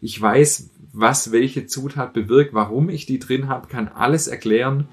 Ich weiß, was welche Zutat bewirkt, warum ich die drin habe, kann alles erklären.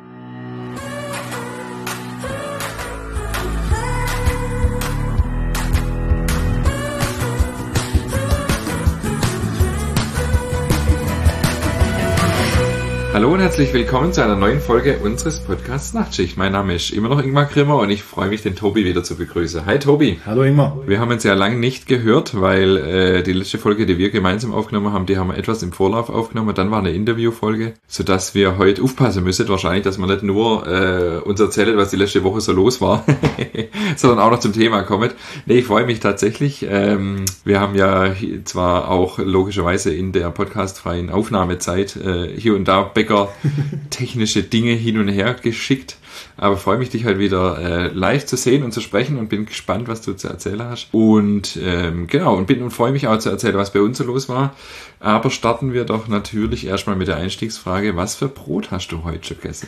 Hallo und herzlich willkommen zu einer neuen Folge unseres Podcasts Nachtschicht. Mein Name ist immer noch Ingmar Grimmer und ich freue mich, den Tobi wieder zu begrüßen. Hi Tobi. Hallo Ingmar. Wir haben uns ja lange nicht gehört, weil die letzte Folge, die wir gemeinsam aufgenommen haben, die haben wir etwas im Vorlauf aufgenommen. Dann war eine Interviewfolge, sodass wir heute aufpassen müssen, wahrscheinlich, dass wir nicht nur uns erzählen, was die letzte Woche so los war, sondern auch noch zum Thema kommen. Nee, ich freue mich tatsächlich. Wir haben ja zwar auch logischerweise in der podcastfreien Aufnahmezeit hier und da technische Dinge hin und her geschickt, aber freue mich, dich halt wieder live zu sehen und zu sprechen und bin gespannt, was du zu erzählen hast. Und und freue mich auch zu erzählen, was bei uns so los war. Aber starten wir doch natürlich erstmal mit der Einstiegsfrage, was für Brot hast du heute schon gegessen?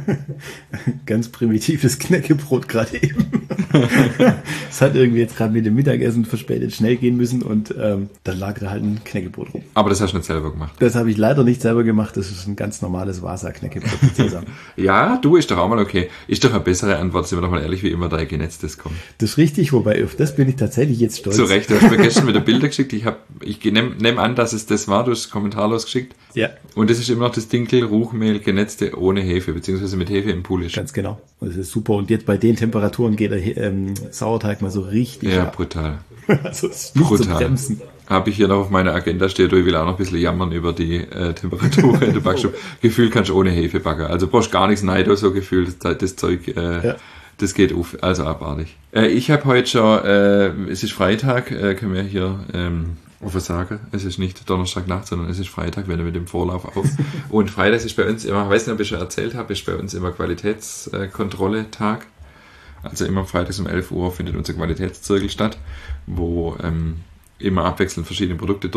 Ganz primitives Knäckebrot gerade eben. Es hat irgendwie jetzt gerade mit dem Mittagessen verspätet schnell gehen müssen und dann lag da halt ein Knäckebrot rum. Aber das hast du nicht selber gemacht? Das habe ich leider nicht selber gemacht, das ist ein ganz normales Vasa-Knäckebrot mit Sesam. Ja, du, ist doch auch mal okay. Ist doch eine bessere Antwort, sind wir doch mal ehrlich, wie immer dein Genetztes kommt. Das ist richtig, wobei auf das bin ich tatsächlich jetzt stolz. Zu Recht, du hast mir gestern wieder Bilder geschickt, ich nehme an, dass es das war, du hast es kommentarlos geschickt. Ja. Und das ist immer noch das Dinkel Ruchmehl genetzte ohne Hefe, beziehungsweise mit Hefe im Pulisch. Ganz genau. Das ist super. Und jetzt bei den Temperaturen geht der Sauerteig mal so richtig ab. Brutal. Also es ist nicht brutal. Zu bremsen. Habe ich hier noch auf meiner Agenda steht, ich will auch noch ein bisschen jammern über die Temperatur in der Backstube. Gefühlt kannst du ohne Hefe backen. Also brauchst gar nichts Neido, so gefühlt, das Zeug, das geht auf, also abartig. Ich habe heute schon, es ist Freitag, können wir hier offen sagen, es ist nicht Donnerstagnacht, sondern es ist Freitag, wenn wir mit dem Vorlauf auf. Und Freitag ist bei uns immer, ich weiß nicht, ob ich schon erzählt habe, ist bei uns immer Qualitätskontrolle-Tag. Also immer freitags um 11 Uhr findet unser Qualitätszirkel statt, wo immer abwechselnd verschiedene Produkte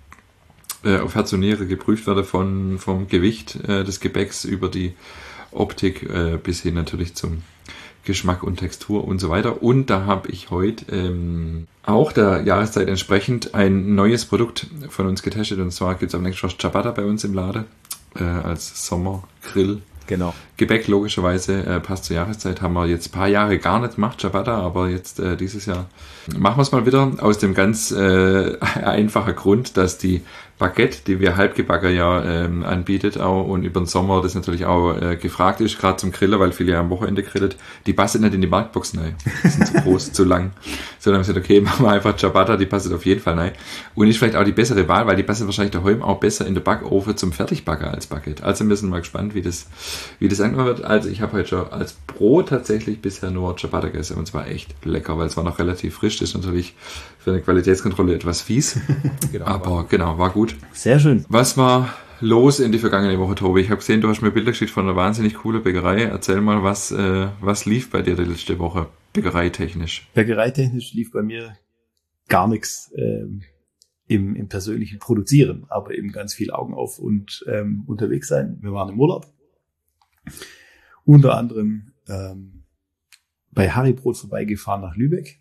auf Herz und Niere geprüft werden, vom Gewicht des Gebäcks über die Optik bis hin natürlich zum Geschmack und Textur und so weiter. Und da habe ich heute auch der Jahreszeit entsprechend ein neues Produkt von uns getestet. Und zwar gibt es am nächsten Tag Ciabatta bei uns im Laden als Sommergrill. Genau. Gebäck logischerweise passt zur Jahreszeit. Haben wir jetzt ein paar Jahre gar nicht gemacht, Ciabatta, aber jetzt dieses Jahr machen wir es mal wieder aus dem ganz einfachen Grund, dass die Baguette, die wir halbgebacken anbietet auch und über den Sommer das natürlich auch gefragt ist, gerade zum Grillen, weil viele ja am Wochenende grillen, die passen nicht in die Marktbox rein. Die sind zu groß, zu lang. So, dann haben wir gesagt, okay, machen wir einfach Ciabatta, die passt auf jeden Fall rein. Und ist vielleicht auch die bessere Wahl, weil die passen wahrscheinlich daheim auch besser in den Backofen zum Fertigbacken als Baguette. Also wir sind mal gespannt, wie das angenommen wird. Also ich habe heute schon als Brot tatsächlich bisher nur Ciabatta gegessen und zwar echt lecker, weil es war noch relativ frisch. Das ist natürlich für eine Qualitätskontrolle etwas fies. Aber war gut. Sehr schön. Was war los in die vergangene Woche, Tobi? Ich habe gesehen, du hast mir Bilder geschickt von einer wahnsinnig coolen Bäckerei. Erzähl mal, was lief bei dir die letzte Woche, bäckereitechnisch? Bäckereitechnisch lief bei mir gar nichts im persönlichen Produzieren, aber eben ganz viel Augen auf und unterwegs sein. Wir waren im Urlaub. Unter anderem bei Harrybrot vorbeigefahren nach Lübeck.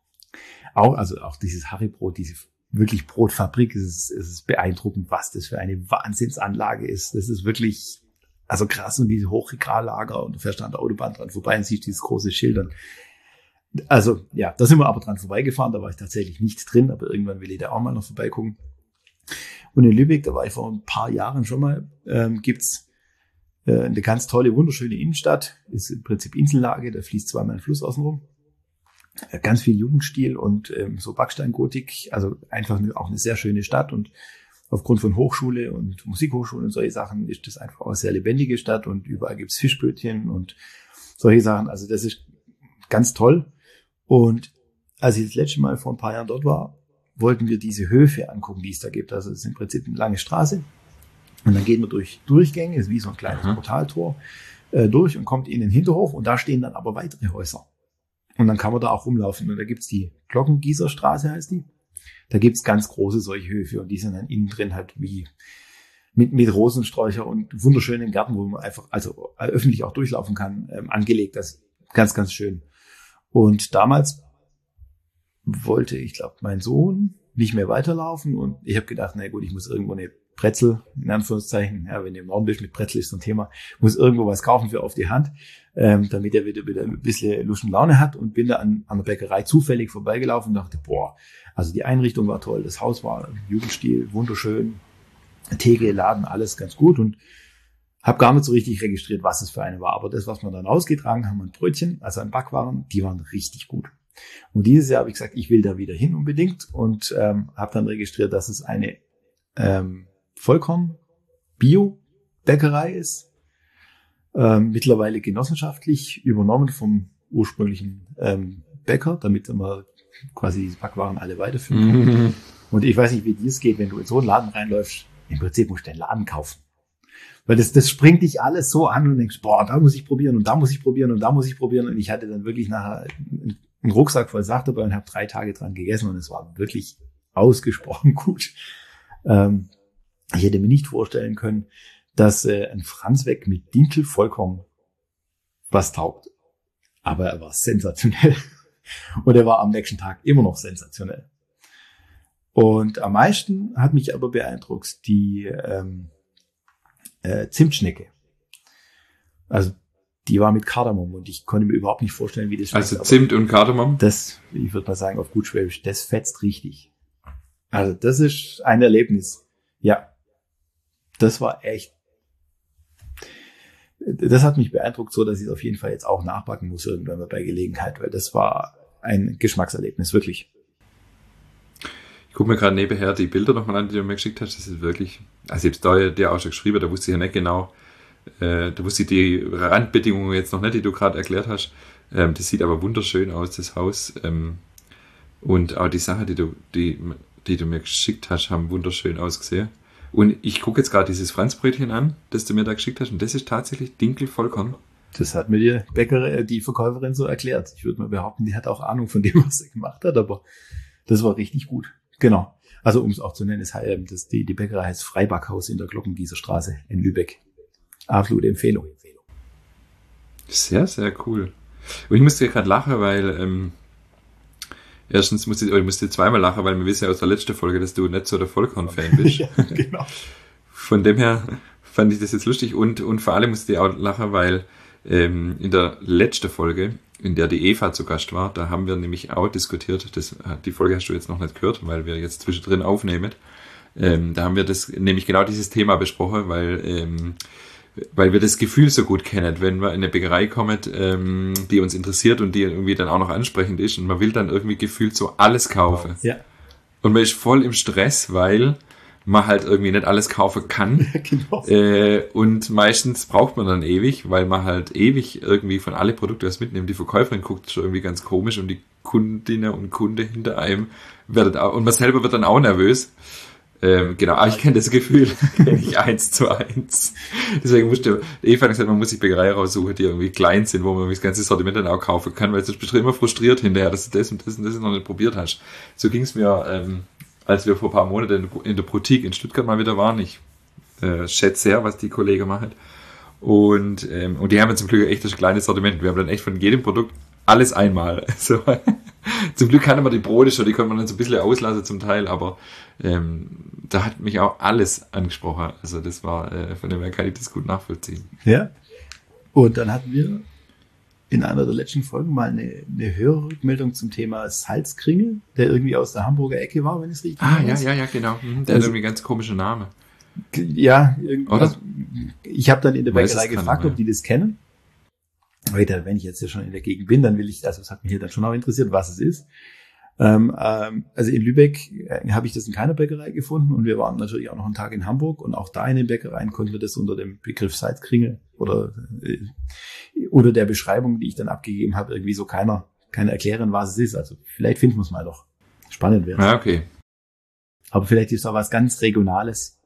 Auch dieses Harrybrot, diese wirklich Brotfabrik, es ist beeindruckend, was das für eine Wahnsinnsanlage ist. Das ist wirklich, also krass, und diese Hochregallager und du fährst an der Autobahn dran vorbei und siehst dieses große Schild. Also, ja, da sind wir aber dran vorbeigefahren, da war ich tatsächlich nicht drin, aber irgendwann will ich da auch mal noch vorbeigucken. Und in Lübeck, da war ich vor ein paar Jahren schon mal, gibt's eine ganz tolle, wunderschöne Innenstadt, ist im Prinzip Insellage, da fließt zweimal ein Fluss außenrum. Ganz viel Jugendstil und so Backsteingotik, also einfach auch eine sehr schöne Stadt und aufgrund von Hochschule und Musikhochschule und solche Sachen ist das einfach auch eine sehr lebendige Stadt und überall gibt's Fischbötchen und solche Sachen, also das ist ganz toll. Und als ich das letzte Mal vor ein paar Jahren dort war, wollten wir diese Höfe angucken, die es da gibt, also es ist im Prinzip eine lange Straße und dann geht man durch Durchgänge, ist wie so ein kleines Portaltor durch und kommt in den Hinterhof und da stehen dann aber weitere Häuser. Und dann kann man da auch rumlaufen. Und da gibt's die Glockengießerstraße, heißt die. Da gibt's ganz große solche Höfe. Und die sind dann innen drin halt wie mit Rosensträucher und wunderschönen Gärten, wo man einfach, also öffentlich auch durchlaufen kann, angelegt. Das ist ganz, ganz schön. Und damals wollte, ich glaube, mein Sohn nicht mehr weiterlaufen und ich habe gedacht, na gut, ich muss irgendwo eine Brezel, in Anführungszeichen, ja, wenn du im Norden bist, mit Brezel ist so ein Thema, muss irgendwo was kaufen für auf die Hand, damit er wieder ein bisschen Lust und Laune hat und bin da an der Bäckerei zufällig vorbeigelaufen und dachte, boah, also die Einrichtung war toll, das Haus war im Jugendstil, wunderschön, Theke, Laden, alles ganz gut und habe gar nicht so richtig registriert, was es für eine war, aber das, was wir dann rausgetragen haben, ein Brötchen, also ein Backwaren, die waren richtig gut. Und dieses Jahr habe ich gesagt, ich will da wieder hin unbedingt und habe dann registriert, dass es eine Vollkorn-Bio-Bäckerei ist, mittlerweile genossenschaftlich übernommen vom ursprünglichen Bäcker, damit man quasi die Backwaren alle weiterführen kann. Und ich weiß nicht, wie dir es geht, wenn du in so einen Laden reinläufst, im Prinzip musst du den Laden kaufen. Weil das springt dich alles so an und denkst, boah, da muss ich probieren und da muss ich probieren und da muss ich probieren. Und ich hatte dann wirklich nachher einen Rucksack voll Sachen dabei und habe 3 Tage dran gegessen und es war wirklich ausgesprochen gut. Ich hätte mir nicht vorstellen können, dass ein Franzweg mit Dinkel-Vollkorn was taugt. Aber er war sensationell. Und er war am nächsten Tag immer noch sensationell. Und am meisten hat mich aber beeindruckt die Zimtschnecke. Also die war mit Kardamom und ich konnte mir überhaupt nicht vorstellen, wie das schmeckt. Also Zimt und Kardamom? Das, ich würde mal sagen, auf gut Schwäbisch, das fetzt richtig. Also das ist ein Erlebnis. Ja, das war echt. Das hat mich beeindruckt, so dass ich es auf jeden Fall jetzt auch nachbacken muss irgendwann mal bei Gelegenheit, weil das war ein Geschmackserlebnis, wirklich. Ich gucke mir gerade nebenher die Bilder nochmal an, die du mir geschickt hast. Das ist wirklich, also ich habe es dir auch schon geschrieben, da wusste ich ja nicht genau, da wusste ich die Randbedingungen jetzt noch nicht, die du gerade erklärt hast. Das sieht aber wunderschön aus, das Haus. Und auch die Sachen, die du mir geschickt hast, haben wunderschön ausgesehen. Und ich gucke jetzt gerade dieses Franzbrötchen an, das du mir da geschickt hast, und das ist tatsächlich Dinkel-Vollkorn. Das hat mir die Verkäuferin so erklärt. Ich würde mal behaupten, die hat auch Ahnung von dem, was sie gemacht hat, aber das war richtig gut. Genau. Also um es auch zu nennen, die Bäckerei heißt Freibackhaus in der Glockengießerstraße in Lübeck. Absolute Empfehlung. Sehr, sehr cool. Und ich musste gerade lachen, weil erstens musste zweimal lachen, weil wir wissen ja aus der letzten Folge, dass du nicht so der Vollkorn-Fan bist. Ja, genau. Von dem her fand ich das jetzt lustig und vor allem musste ich auch lachen, weil in der letzten Folge, in der die Eva zu Gast war, da haben wir nämlich auch diskutiert, die Folge hast du jetzt noch nicht gehört, weil wir jetzt zwischendrin aufnehmen, da haben wir das nämlich genau dieses Thema besprochen, weil wir das Gefühl so gut kennen, wenn wir in eine Bäckerei kommen, die uns interessiert und die irgendwie dann auch noch ansprechend ist und man will dann irgendwie gefühlt so alles kaufen. Ja. Und man ist voll im Stress, weil man halt irgendwie nicht alles kaufen kann. Genau. Und meistens braucht man dann ewig, weil man halt ewig irgendwie von alle Produkte was mitnimmt. Die Verkäuferin guckt schon irgendwie ganz komisch und die Kundinnen und Kunde hinter einem werden auch, und man selber wird dann auch nervös. Genau, aber ich kenne das Gefühl, kenne ich 1:1. Deswegen Eva hat gesagt, man muss sich Bäckerei raussuchen, die irgendwie klein sind, wo man das ganze Sortiment dann auch kaufen kann, weil sonst bist du immer frustriert hinterher, dass du das und das und das noch nicht probiert hast. So ging es mir, als wir vor ein paar Monaten in der Boutique in Stuttgart mal wieder waren. Ich schätze sehr, was die Kollegen machen. Und die haben zum Glück echt das kleine Sortiment. Wir haben dann echt von jedem Produkt alles einmal. So. Zum Glück kannte man die Brote schon, die konnte man dann so ein bisschen auslassen zum Teil, aber da hat mich auch alles angesprochen. Also das war, von dem her kann ich das gut nachvollziehen. Ja. Und dann hatten wir in einer der letzten Folgen mal eine Hörerrückmeldung zum Thema Salzkringel, der irgendwie aus der Hamburger Ecke war, wenn ich es richtig weiß. Ja, genau. Der hat irgendwie ganz komische Name. Ja, oder? Also, ich habe dann in der Bäckerei gefragt, ob die das kennen. Weil wenn ich jetzt ja schon in der Gegend bin, dann es hat mich hier dann schon auch interessiert, was es ist. Also in Lübeck habe ich das in keiner Bäckerei gefunden und wir waren natürlich auch noch einen Tag in Hamburg und auch da in den Bäckereien konnten wir das unter dem Begriff Salzkringel oder der Beschreibung, die ich dann abgegeben habe, irgendwie so keiner erklären, was es ist. Also vielleicht finden wir es mal doch. Spannend wäre. Ja, okay. Aber vielleicht ist es auch was ganz Regionales.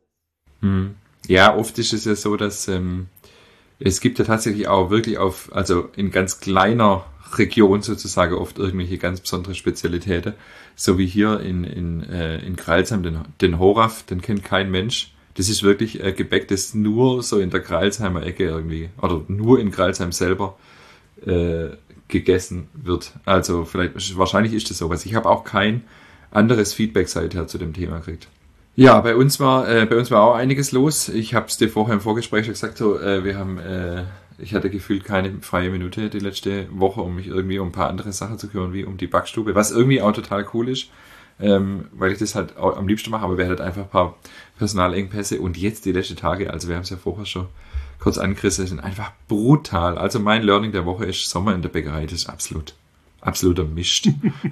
Ja, oft ist es ja so, dass es gibt ja tatsächlich auch wirklich also in ganz kleiner Region sozusagen oft irgendwelche ganz besondere Spezialitäten. So wie hier in Crailsheim den Horaf, den kennt kein Mensch. Das ist wirklich Gebäck, das nur so in der Crailsheimer Ecke irgendwie, oder nur in Crailsheim selber gegessen wird. Also wahrscheinlich ist das sowas. Ich habe auch kein anderes Feedback seither zu dem Thema kriegt. Ja, bei uns war auch einiges los. Ich habe es dir vorher im Vorgespräch schon gesagt, so, ich hatte gefühlt keine freie Minute die letzte Woche, um mich irgendwie um ein paar andere Sachen zu kümmern, wie um die Backstube, was irgendwie auch total cool ist, weil ich das halt auch am liebsten mache, aber wir hatten einfach ein paar Personalengpässe und jetzt die letzten Tage, also wir haben es ja vorher schon kurz angerissen, sind einfach brutal. Also mein Learning der Woche ist Sommer in der Bäckerei, das ist absoluter Mist.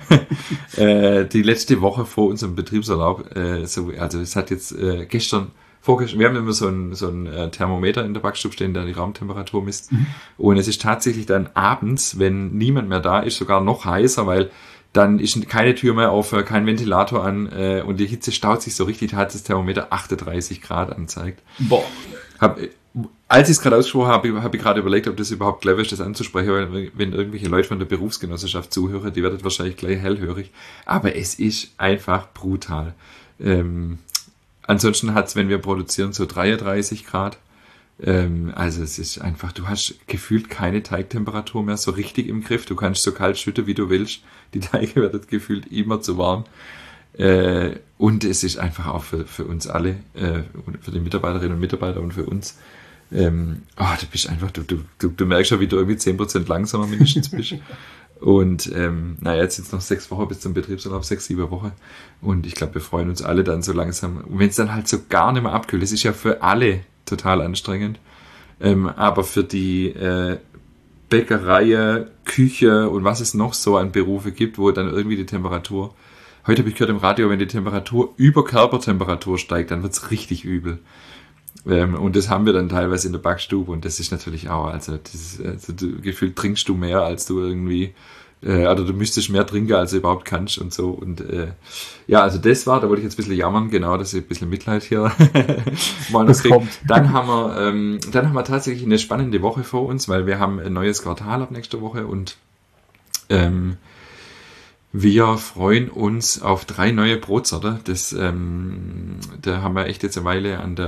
Die letzte Woche vor unserem Betriebsurlaub, also es hat jetzt vorgestern, wir haben immer so ein Thermometer in der Backstube stehen, der die Raumtemperatur misst. Und es ist tatsächlich dann abends, wenn niemand mehr da ist, sogar noch heißer, weil dann ist keine Tür mehr auf, kein Ventilator an und die Hitze staut sich so richtig, da hat das Thermometer 38 Grad anzeigt. Boah. Als ich es gerade ausgesprochen habe, habe ich gerade überlegt, ob das überhaupt clever ist, das anzusprechen, weil wenn irgendwelche Leute von der Berufsgenossenschaft zuhören, die werden wahrscheinlich gleich hellhörig. Aber es ist einfach brutal. Ansonsten hat es, wenn wir produzieren, so 33 Grad. Also es ist einfach, du hast gefühlt keine Teigtemperatur mehr so richtig im Griff. Du kannst so kalt schütten, wie du willst. Die Teige werden gefühlt immer zu warm. Und es ist einfach auch für uns alle, für die Mitarbeiterinnen und Mitarbeiter und für uns, du bist einfach, du merkst schon, wie du irgendwie 10% langsamer mindestens bist. Und jetzt sind es noch 6 Wochen bis zum Betriebsurlaub, 6-7 Wochen. Und ich glaube, wir freuen uns alle dann so langsam. Und wenn es dann halt so gar nicht mehr abkühlt, das ist ja für alle total anstrengend. Aber für die Bäckerei, Küche und was es noch so an Berufe gibt, wo dann irgendwie die Temperatur, heute habe ich gehört im Radio, wenn die Temperatur über Körpertemperatur steigt, dann wird's richtig übel. Und das haben wir dann teilweise in der Backstube und das ist natürlich auch, also gefühlt trinkst du mehr, als du irgendwie, oder du müsstest mehr trinken, als du überhaupt kannst und so. Und also das war, da wollte ich jetzt ein bisschen jammern, genau, dass ich ein bisschen Mitleid hier mal noch kriege. Dann haben wir tatsächlich eine spannende Woche vor uns, weil wir haben ein neues Quartal ab nächster Woche und wir freuen uns auf 3 neue Brotsorten. Da haben wir echt jetzt eine Weile an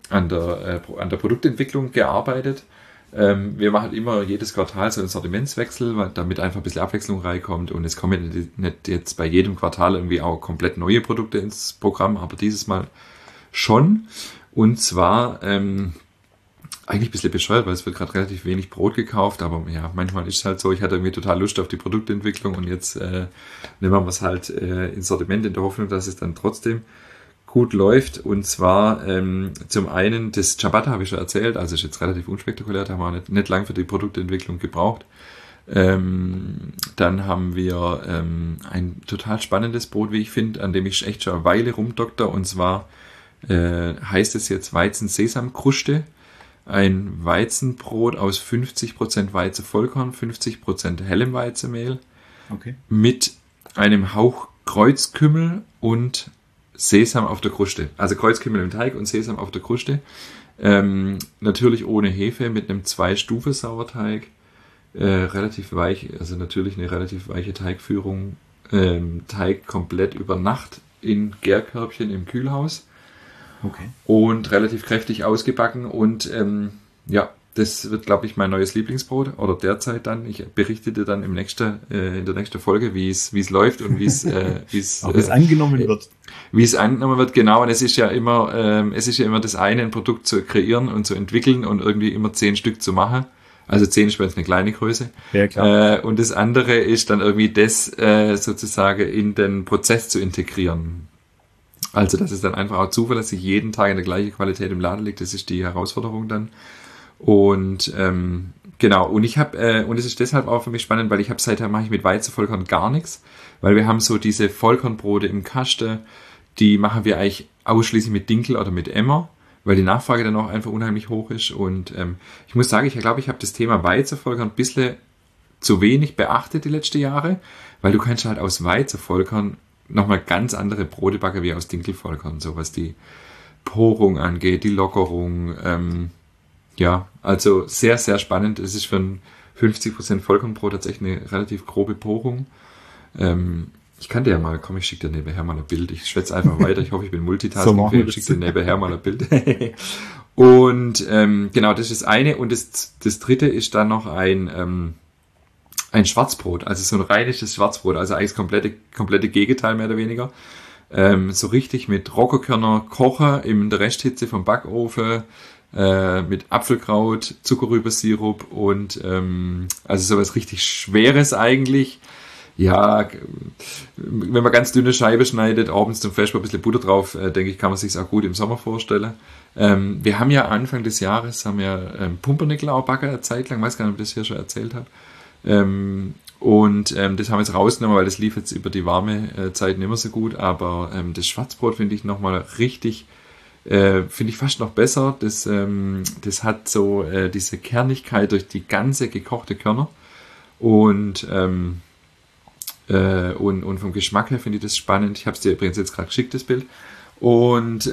der Produktentwicklung gearbeitet. Wir machen immer jedes Quartal so einen Sortimentswechsel, weil damit einfach ein bisschen Abwechslung reinkommt und es kommen nicht jetzt bei jedem Quartal irgendwie auch komplett neue Produkte ins Programm, aber dieses Mal schon. Und zwar eigentlich ein bisschen bescheuert, weil es wird gerade relativ wenig Brot gekauft, aber ja, manchmal ist es halt so, ich hatte irgendwie total Lust auf die Produktentwicklung und jetzt nehmen wir es halt ins Sortiment in der Hoffnung, dass es dann trotzdem gut läuft. Und zwar zum einen, das Ciabatta habe ich schon erzählt, also ist jetzt relativ unspektakulär, da haben wir nicht lang für die Produktentwicklung gebraucht. Dann haben wir ein total spannendes Brot, wie ich finde, an dem ich echt schon eine Weile rumdokter, und zwar heißt es jetzt Weizen-Sesam-Kruste. Ein Weizenbrot aus 50% Weizenvollkorn, 50% hellem Weizenmehl, okay, mit einem Hauch Kreuzkümmel und Sesam auf der Kruste. Also Kreuzkümmel im Teig und Sesam auf der Kruste. Natürlich ohne Hefe, mit einem 2-Stufen-Sauerteig. Relativ weich, also natürlich eine relativ weiche Teigführung. Teig komplett über Nacht in Gärkörbchen im Kühlhaus. Okay. Und relativ kräftig ausgebacken und das wird, glaube ich, mein neues Lieblingsbrot oder derzeit dann. Ich berichte dir dann in der nächsten Folge, wie es läuft und wie es angenommen wird. Wie es angenommen wird, genau. Und es ist ja immer das eine, ein Produkt zu kreieren und zu entwickeln und irgendwie immer 10 Stück zu machen. Also 10 ist bei uns eine kleine Größe. Ja, klar. Und das andere ist dann irgendwie das sozusagen in den Prozess zu integrieren. Also, dass es dann einfach auch zuverlässig jeden Tag in der gleichen Qualität im Laden liegt, das ist die Herausforderung dann. Und genau, und es ist deshalb auch für mich spannend, weil seither mache ich mit Weizenvollkorn gar nichts, weil wir haben so diese Vollkornbrote im Kasten, die machen wir eigentlich ausschließlich mit Dinkel oder mit Emmer, weil die Nachfrage dann auch einfach unheimlich hoch ist. Und ich muss sagen, ich glaube, ich habe das Thema Weizenvollkorn ein bisschen zu wenig beachtet die letzten Jahre, weil du kannst halt aus Weizenvollkorn nochmal ganz andere Brote backen wie aus Dinkelvollkorn, so was die Porung angeht, die Lockerung. Also sehr, sehr spannend. Es ist für ein 50% Vollkornbrot tatsächlich eine relativ grobe Porung. Ich kann dir ja mal, ich schicke dir nebenher mal ein Bild. Ich schwätze einfach weiter. Ich hoffe, ich bin multitasking. Ich schicke dir nebenher mal ein Bild. Und genau, das ist das eine. Und das dritte ist dann noch ein ein Schwarzbrot, also so ein rheinisches Schwarzbrot, also eigentlich das komplette Gegenteil mehr oder weniger. So richtig mit Roggenkörner kochen in der Resthitze vom Backofen, mit Apfelkraut, Zuckerrübensirup und also sowas richtig Schweres eigentlich. Ja, wenn man ganz dünne Scheibe schneidet, abends zum Fleisch ein bisschen Butter drauf, denke ich, kann man sich auch gut im Sommer vorstellen. Wir haben ja Anfang des Jahres Pumpernickel auch backen, eine Zeit lang, weiß gar nicht, ob ich das hier schon erzählt habe. Das haben wir jetzt rausgenommen, weil das lief jetzt über die warme Zeit nicht mehr so gut, aber das Schwarzbrot finde ich nochmal richtig, finde ich fast noch besser. Das hat so diese Kernigkeit durch die ganze gekochte Körner und vom Geschmack her finde ich das spannend. Ich habe es dir übrigens jetzt gerade geschickt, das Bild. Und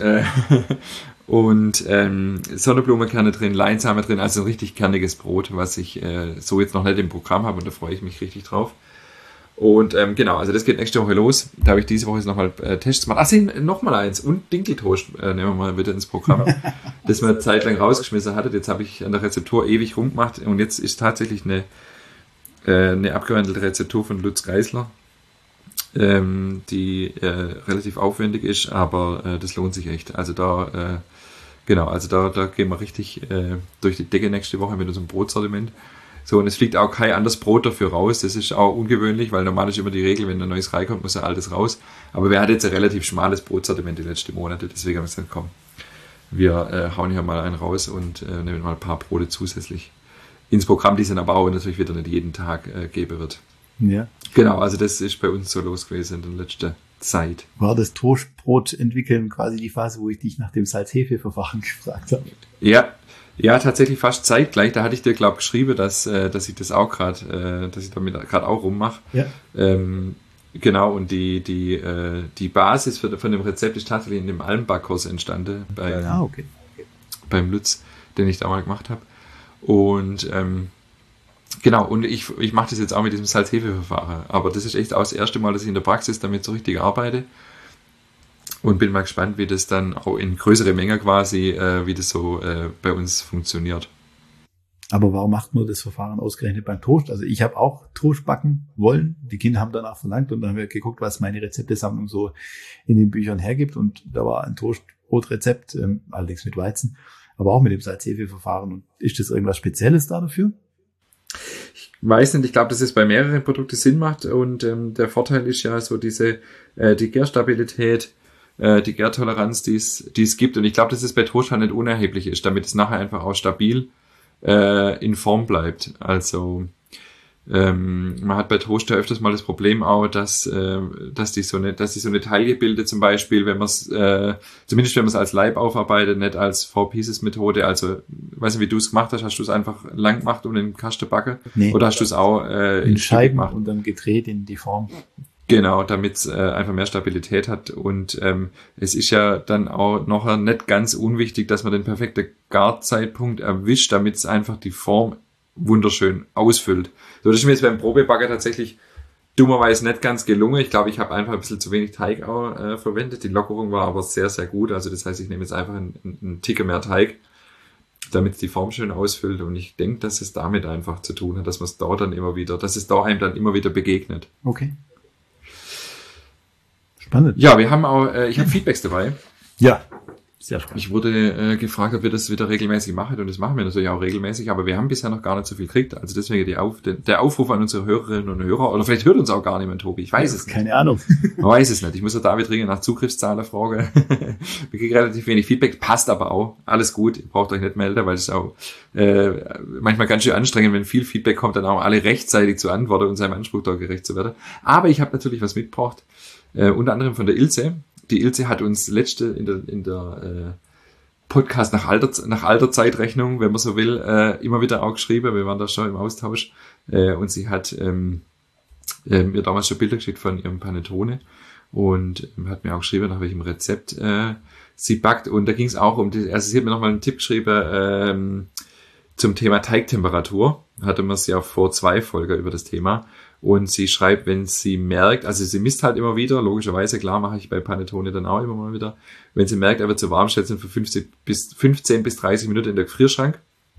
Sonnenblumenkerne drin, Leinsamen drin, also ein richtig kerniges Brot, was ich so jetzt noch nicht im Programm habe und da freue ich mich richtig drauf. Und genau, also das geht nächste Woche los. Da habe ich diese Woche jetzt nochmal Tests gemacht. Nochmal eins. Und Dinkeltoast nehmen wir mal wieder ins Programm, das wir eine Zeit lang rausgeschmissen hattet. Jetzt habe ich an der Rezeptur ewig rumgemacht und jetzt ist tatsächlich eine abgewandelte Rezeptur von Lutz Geisler, die relativ aufwendig ist, aber das lohnt sich echt. Also da gehen wir richtig durch die Decke nächste Woche mit unserem Brotsortiment. So, und es fliegt auch kein anderes Brot dafür raus. Das ist auch ungewöhnlich, weil normal ist immer die Regel, wenn ein neues reinkommt, muss ein altes raus. Aber wir hatten jetzt ein relativ schmales Brotsortiment die letzten Monate, deswegen haben wir gesagt, komm, wir hauen hier mal einen raus und nehmen mal ein paar Brote zusätzlich ins Programm, die es dann aber auch natürlich wieder nicht jeden Tag geben wird. Ja. Genau, also das ist bei uns so los gewesen in der letzten Zeit. War das Toastbrot entwickeln quasi die Phase, wo ich dich nach dem Salz-Hefe-Verfahren gefragt habe? Ja, tatsächlich fast zeitgleich. Da hatte ich dir, glaube ich, geschrieben, dass ich das auch gerade, dass ich damit gerade auch rummache. Ja. Genau, und die Basis von dem Rezept ist tatsächlich in dem Almback-Kurs entstanden, beim Lutz, den ich da mal gemacht habe. Und genau, und ich mache das jetzt auch mit diesem Salz-Hefe-Verfahren. Aber das ist echt auch das erste Mal, dass ich in der Praxis damit so richtig arbeite. Und bin mal gespannt, wie das dann auch in größere Menge quasi, wie das so bei uns funktioniert. Aber warum macht man das Verfahren ausgerechnet beim Toast? Also ich habe auch Toast backen wollen. Die Kinder haben danach verlangt und dann haben wir geguckt, was meine Rezeptesammlung so in den Büchern hergibt. Und da war ein Toastbrotrezept, allerdings mit Weizen, aber auch mit dem Salz-Hefe-Verfahren. Und ist das irgendwas Spezielles da dafür? Ich weiß nicht, ich glaube, dass es bei mehreren Produkten Sinn macht und der Vorteil ist ja so die Gärstabilität, die Gärtoleranz, die es gibt. Und ich glaube, dass es bei Toast halt nicht unerheblich ist, damit es nachher einfach auch stabil in Form bleibt. Also man hat bei Toast ja öfters mal das Problem auch, dass die so eine Teilgebilde zum Beispiel, wenn man es zumindest wenn man es als Laib aufarbeitet, nicht als Four-Pieces-Methode, also weiß nicht, wie du es gemacht hast du es einfach lang gemacht um den Kasten backen? Nee. Oder hast du es auch in Scheiben gemacht und dann gedreht in die Form? Genau, damit es einfach mehr Stabilität hat und es ist ja dann auch noch nicht ganz unwichtig, dass man den perfekten Garzeitpunkt erwischt, damit es einfach die Form wunderschön ausfüllt. So, das ist mir jetzt beim Probebacken tatsächlich dummerweise nicht ganz gelungen. Ich glaube, ich habe einfach ein bisschen zu wenig Teig auch verwendet. Die Lockerung war aber sehr, sehr gut. Also das heißt, ich nehme jetzt einfach einen Ticken mehr Teig, damit es die Form schön ausfüllt. Und ich denke, dass es damit einfach zu tun hat, dass man es da dann immer wieder, dass es da einem dann immer wieder begegnet. Okay. Spannend. Ja, wir haben auch, ich habe Feedbacks dabei. Ja, sehr spannend. Ich wurde gefragt, ob wir das wieder regelmäßig machen und das machen wir natürlich auch regelmäßig, aber wir haben bisher noch gar nicht so viel gekriegt. Also deswegen der Aufruf an unsere Hörerinnen und Hörer, oder vielleicht hört uns auch gar niemand, Tobi, ich weiß es nicht. Keine Ahnung. Man weiß es nicht. Ich muss ja David dringend nach Zugriffszahlen fragen. Wir kriegen relativ wenig Feedback, passt aber auch. Alles gut, ihr braucht euch nicht melden, weil es ist auch manchmal ganz schön anstrengend, wenn viel Feedback kommt, dann auch alle rechtzeitig zu antworten und seinem Anspruch da gerecht zu werden. Aber ich habe natürlich was mitgebracht, unter anderem von der Ilse. Die Ilse hat uns in der Podcast nach alter Zeitrechnung, wenn man so will, immer wieder auch geschrieben. Wir waren da schon im Austausch. Und sie hat mir damals schon Bilder geschickt von ihrem Panettone und hat mir auch geschrieben, nach welchem Rezept sie backt. Und da ging es auch also sie hat mir nochmal einen Tipp geschrieben zum Thema Teigtemperatur. Hatte man sie auch vor 2 Folgen über das Thema. Und sie schreibt, wenn sie merkt, also sie misst halt immer wieder, logischerweise, klar, mache ich bei Panettone dann auch immer mal wieder, wenn sie merkt, er wird zu warm, stellt sie für 15 bis 30 Minuten in der Gefrierschrank.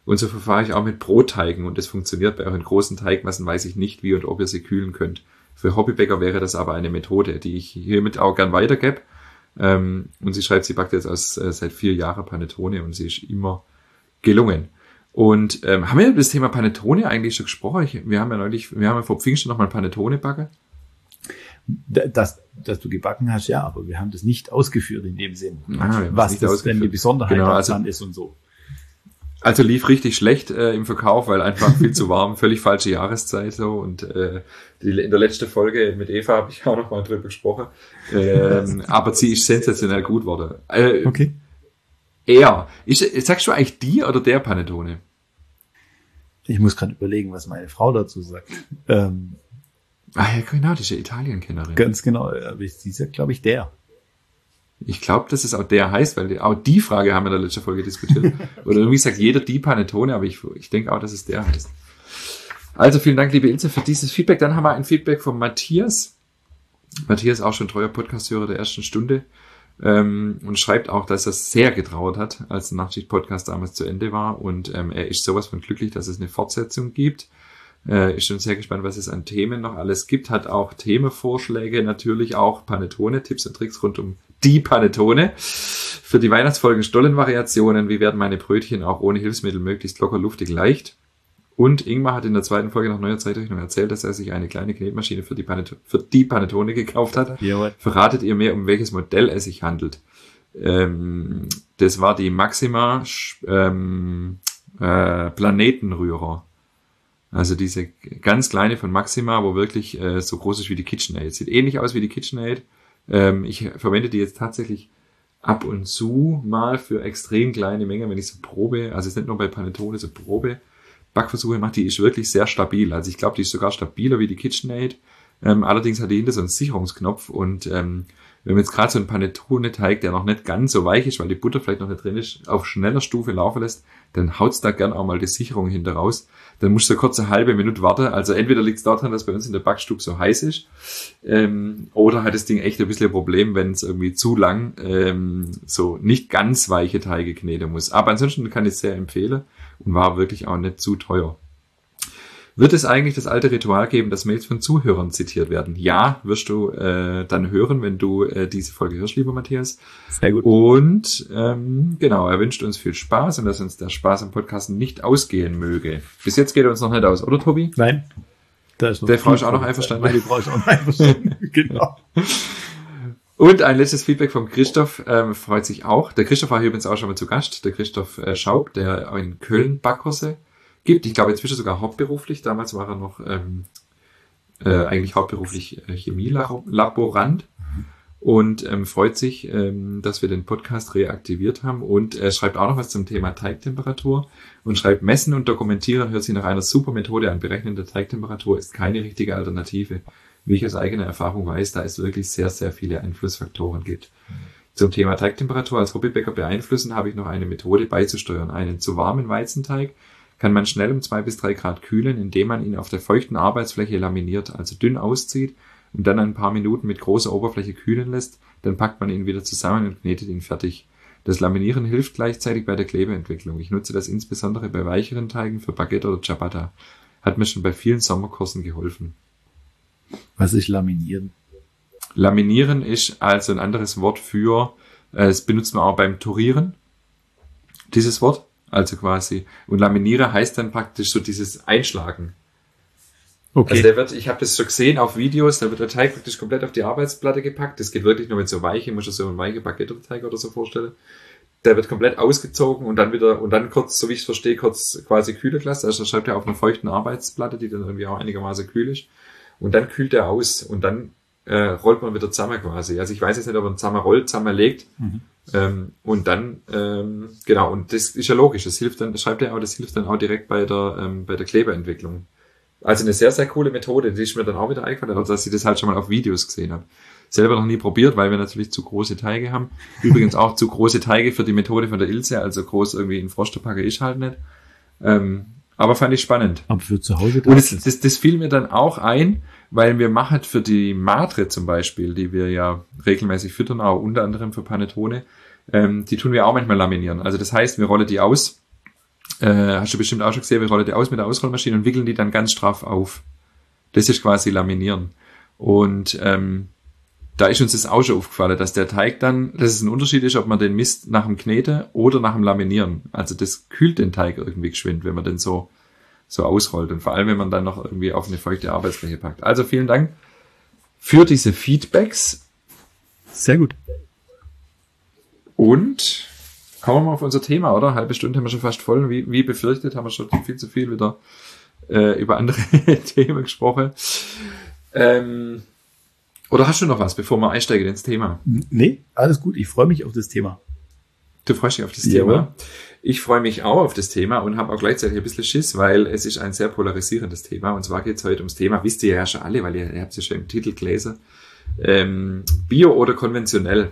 Und so verfahre ich auch mit Brotteigen und das funktioniert. Bei euren großen Teigmassen weiß ich nicht, wie und ob ihr sie kühlen könnt. Für Hobbybäcker wäre das aber eine Methode, die ich hiermit auch gern weitergebe. Und sie schreibt, sie backt jetzt seit 4 Jahren Panettone und sie ist immer gelungen. Und haben wir über das Thema Panettone eigentlich schon gesprochen? Wir haben ja vor Pfingsten noch mal Panettone backen. Dass du gebacken hast, ja, aber wir haben das nicht ausgeführt in dem Sinn. Was das denn die Besonderheit daran ist und so. Also lief richtig schlecht im Verkauf, weil einfach viel zu warm, völlig falsche Jahreszeit so. Und in der letzten Folge mit Eva habe ich auch noch mal drüber gesprochen. Aber sie ist sensationell gut geworden. Okay. Sagst du eigentlich die oder der Panettone? Ich muss gerade überlegen, was meine Frau dazu sagt. Ja, genau, die ist ja Italien-Kennerin. Ganz genau, aber sie sagt, glaube ich, der. Ich glaube, dass es auch der heißt, weil auch die Frage haben wir in der letzten Folge diskutiert. Oder irgendwie sagt jeder die Panettone, aber ich denke auch, dass es der heißt. Also vielen Dank, liebe Ilse, für dieses Feedback. Dann haben wir ein Feedback von Matthias. Matthias, auch schon treuer Podcast-Hörer der ersten Stunde. Und schreibt auch, dass er sehr getrauert hat, als der Nachtschicht-Podcast damals zu Ende war. Und er ist sowas von glücklich, dass es eine Fortsetzung gibt. Ist schon sehr gespannt, was es an Themen noch alles gibt. Hat auch Themenvorschläge, natürlich auch Panettone, Tipps und Tricks rund um die Panettone. Für die Weihnachtsfolgen Stollenvariationen. Wie werden meine Brötchen auch ohne Hilfsmittel möglichst locker, luftig, leicht? Und Ingmar hat in der zweiten Folge nach neuer Zeitrechnung erzählt, dass er sich eine kleine Knetmaschine für die Panettone gekauft hat. Jawohl. Verratet ihr mehr, um welches Modell es sich handelt? Das war die Maxima Planetenrührer. Also diese ganz kleine von Maxima, wo wirklich so groß ist wie die KitchenAid. Sieht ähnlich aus wie die KitchenAid. Ich verwende die jetzt tatsächlich ab und zu mal für extrem kleine Mengen, wenn ich so Probe, also es ist nicht nur bei Panettone, so Backversuche mache, die ist wirklich sehr stabil. Also ich glaube, die ist sogar stabiler wie die KitchenAid. Allerdings hat die hinter so einen Sicherungsknopf und wenn man jetzt gerade so einen Panettone-Teig, der noch nicht ganz so weich ist, weil die Butter vielleicht noch nicht drin ist, auf schneller Stufe laufen lässt, dann haut's da gern auch mal die Sicherung hinter raus. Dann musst du kurz eine halbe Minute warten. Also entweder liegt es daran, dass bei uns in der Backstube so heiß ist, oder hat das Ding echt ein bisschen ein Problem, wenn es irgendwie zu lang so nicht ganz weiche Teige kneten muss. Aber ansonsten kann ich es sehr empfehlen und war wirklich auch nicht zu teuer. Wird es eigentlich das alte Ritual geben, dass Mails von Zuhörern zitiert werden? Ja, wirst du dann hören, wenn du diese Folge hörst, lieber Matthias. Sehr gut. Und genau, er wünscht uns viel Spaß und dass uns der Spaß am Podcasten nicht ausgehen möge. Bis jetzt geht er uns noch nicht aus, oder Tobi? Nein. Da ist noch der Frau ist auch noch einverstanden. Meine Frau ist auch noch einverstanden. Genau. Und ein letztes Feedback vom Christoph freut sich auch. Der Christoph war hier übrigens auch schon mal zu Gast. Der Christoph Schaub, der in Köln Backkurse gibt. Ich glaube inzwischen sogar hauptberuflich. Damals war er noch eigentlich hauptberuflich Chemielaborant und freut sich, dass wir den Podcast reaktiviert haben und schreibt auch noch was zum Thema Teigtemperatur und schreibt, messen und dokumentieren hört sich nach einer super Methode an. Berechnen der Teigtemperatur ist keine richtige Alternative. Wie ich aus eigener Erfahrung weiß, da es wirklich sehr, sehr viele Einflussfaktoren gibt. Zum Thema Teigtemperatur als Hobbybäcker beeinflussen habe ich noch eine Methode beizusteuern. Einen zu warmen Weizenteig kann man schnell um 2 bis 3 Grad kühlen, indem man ihn auf der feuchten Arbeitsfläche laminiert, also dünn auszieht und dann ein paar Minuten mit großer Oberfläche kühlen lässt, dann packt man ihn wieder zusammen und knetet ihn fertig. Das Laminieren hilft gleichzeitig bei der Klebeentwicklung. Ich nutze das insbesondere bei weicheren Teigen für Baguette oder Ciabatta. Hat mir schon bei vielen Sommerkursen geholfen. Was ist Laminieren? Laminieren ist also ein anderes Wort für, das benutzt man auch beim Turieren, dieses Wort. Also quasi. Und Laminieren heißt dann praktisch so dieses Einschlagen. Okay. Also ich habe das schon gesehen auf Videos, da wird der Teig praktisch komplett auf die Arbeitsplatte gepackt. Das geht wirklich nur mit so weiche, muss ich so einen weichen Baguette-Teig oder so vorstellen. Der wird komplett ausgezogen und dann kurz, so wie ich es verstehe, kurz quasi kühlen gelassen. Also das schreibt er auf einer feuchten Arbeitsplatte, die dann irgendwie auch einigermaßen kühl ist. Und dann kühlt er aus und dann rollt man wieder zusammen quasi. Also ich weiß jetzt nicht, ob man zusammen rollt, zusammenlegt. Und dann, genau, und das ist ja logisch, das hilft dann, das schreibt er auch, das hilft dann auch direkt bei der Kleberentwicklung. Also eine sehr, sehr coole Methode, die ist mir dann auch wieder eingefallen, dass ich das halt schon mal auf Videos gesehen habe. Selber noch nie probiert, weil wir natürlich zu große Teige haben. Übrigens auch zu große Teige für die Methode von der Ilse, also groß irgendwie in Frosterpacker ist halt nicht. Aber fand ich spannend. Aber für zu Hause. Und das fiel mir dann auch ein, weil wir machen für die Matre zum Beispiel, die wir ja regelmäßig füttern, auch unter anderem für Panettone, die tun wir auch manchmal laminieren. Also das heißt, wir rollen die aus Hast du bestimmt auch schon gesehen, wir rollen die aus mit der Ausrollmaschine und wickeln die dann ganz straff auf. Das ist quasi Laminieren. Und da ist uns das auch schon aufgefallen, dass der Teig dann, dass es ein Unterschied ist, ob man den misst nach dem Kneten oder nach dem Laminieren. Also das kühlt den Teig irgendwie geschwind, wenn man den so ausrollt. Und vor allem, wenn man dann noch irgendwie auf eine feuchte Arbeitsfläche packt. Also vielen Dank für diese Feedbacks. Sehr gut. Und kommen wir mal auf unser Thema, oder? Halbe Stunde haben wir schon fast voll. Wie befürchtet, haben wir schon viel zu viel wieder über andere Themen gesprochen. Oder hast du noch was, bevor wir einsteigen ins Thema? Nee, alles gut. Ich freue mich auf das Thema. Du freust dich auf das Thema? Ich freue mich auch auf das Thema und habe auch gleichzeitig ein bisschen Schiss, weil es ist ein sehr polarisierendes Thema. Und zwar geht es heute ums Thema, wisst ihr ja schon alle, weil ihr habt es ja schon im Titel gelesen, Bio oder konventionell.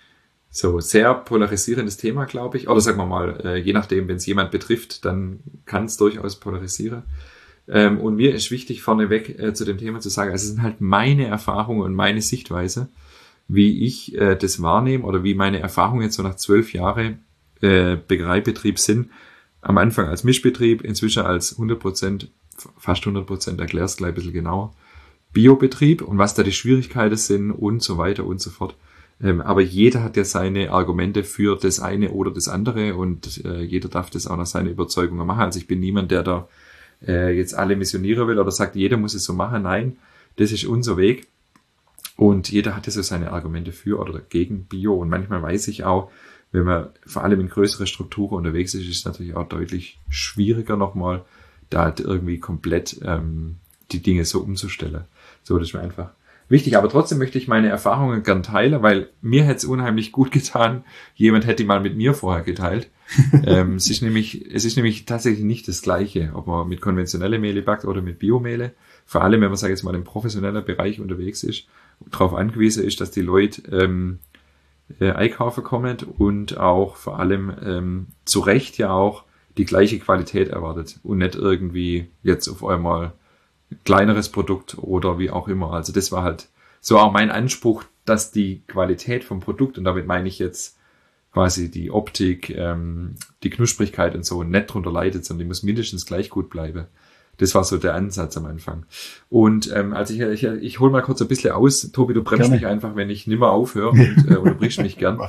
So, sehr polarisierendes Thema, glaube ich. Oder sagen wir mal, je nachdem, wenn es jemand betrifft, dann kann es durchaus polarisieren. Und mir ist wichtig, vorneweg zu dem Thema zu sagen, also es sind halt meine Erfahrungen und meine Sichtweise, wie ich das wahrnehme oder wie meine Erfahrungen jetzt so nach 12 Jahren Bäckereibetrieb sind. Am Anfang als Mischbetrieb, inzwischen als 100%, fast 100%, erklär's gleich ein bisschen genauer, Biobetrieb und was da die Schwierigkeiten sind und so weiter und so fort. Aber jeder hat ja seine Argumente für das eine oder das andere und jeder darf das auch nach seiner Überzeugung machen. Also ich bin niemand, der da jetzt alle missionieren will oder sagt, jeder muss es so machen. Nein, das ist unser Weg. Und jeder hat ja so seine Argumente für oder gegen Bio. Und manchmal weiß ich auch, wenn man vor allem in größere Strukturen unterwegs ist, ist es natürlich auch deutlich schwieriger nochmal, da irgendwie komplett die Dinge so umzustellen. So, das ist mir einfach wichtig. Aber trotzdem möchte ich meine Erfahrungen gern teilen, weil mir hätte es unheimlich gut getan, jemand hätte die mal mit mir vorher geteilt. Es ist nämlich tatsächlich nicht das Gleiche, ob man mit konventionelle Mehle backt oder mit Biomehle. Vor allem, wenn man, sag ich jetzt mal, im professionellen Bereich unterwegs ist, darauf angewiesen ist, dass die Leute einkaufen kommen und auch vor allem zu Recht ja auch die gleiche Qualität erwartet und nicht irgendwie jetzt auf einmal kleineres Produkt oder wie auch immer. Also das war halt so auch mein Anspruch, dass die Qualität vom Produkt, und damit meine ich jetzt quasi die Optik, die Knusprigkeit und so, nicht drunter leidet, sondern die muss mindestens gleich gut bleiben. Das war so der Ansatz am Anfang. Und also ich hole mal kurz ein bisschen aus. Tobi, du bremst mich einfach, wenn ich nimmer aufhöre und unterbrichst mich gern.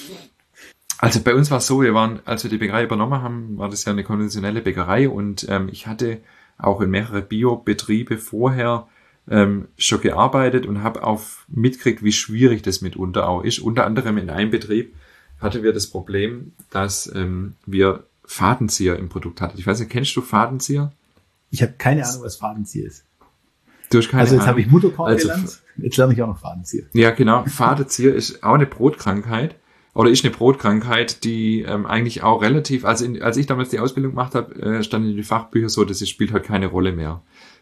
Also bei uns war es so, als wir die Bäckerei übernommen haben, war das ja eine konventionelle Bäckerei und ich hatte auch in mehrere Bio-Betriebe vorher schon gearbeitet und habe auch mitgekriegt, wie schwierig das mitunter auch ist. Unter anderem in einem Betrieb hatten wir das Problem, dass wir Fadenzieher im Produkt hatten. Ich weiß nicht, kennst du Fadenzieher? Ich habe keine Ahnung, was Fadenzieher ist. Du hast keine Ahnung. Also jetzt habe ich Mutterkorn gelernt, jetzt lerne ich auch noch Fadenzieher. Ja, genau. Fadenzieher ist auch eine Brotkrankheit. Oder ist eine Brotkrankheit, die eigentlich auch relativ, als ich damals die Ausbildung gemacht habe, stand in den Fachbüchern so, das spielt halt keine Rolle mehr.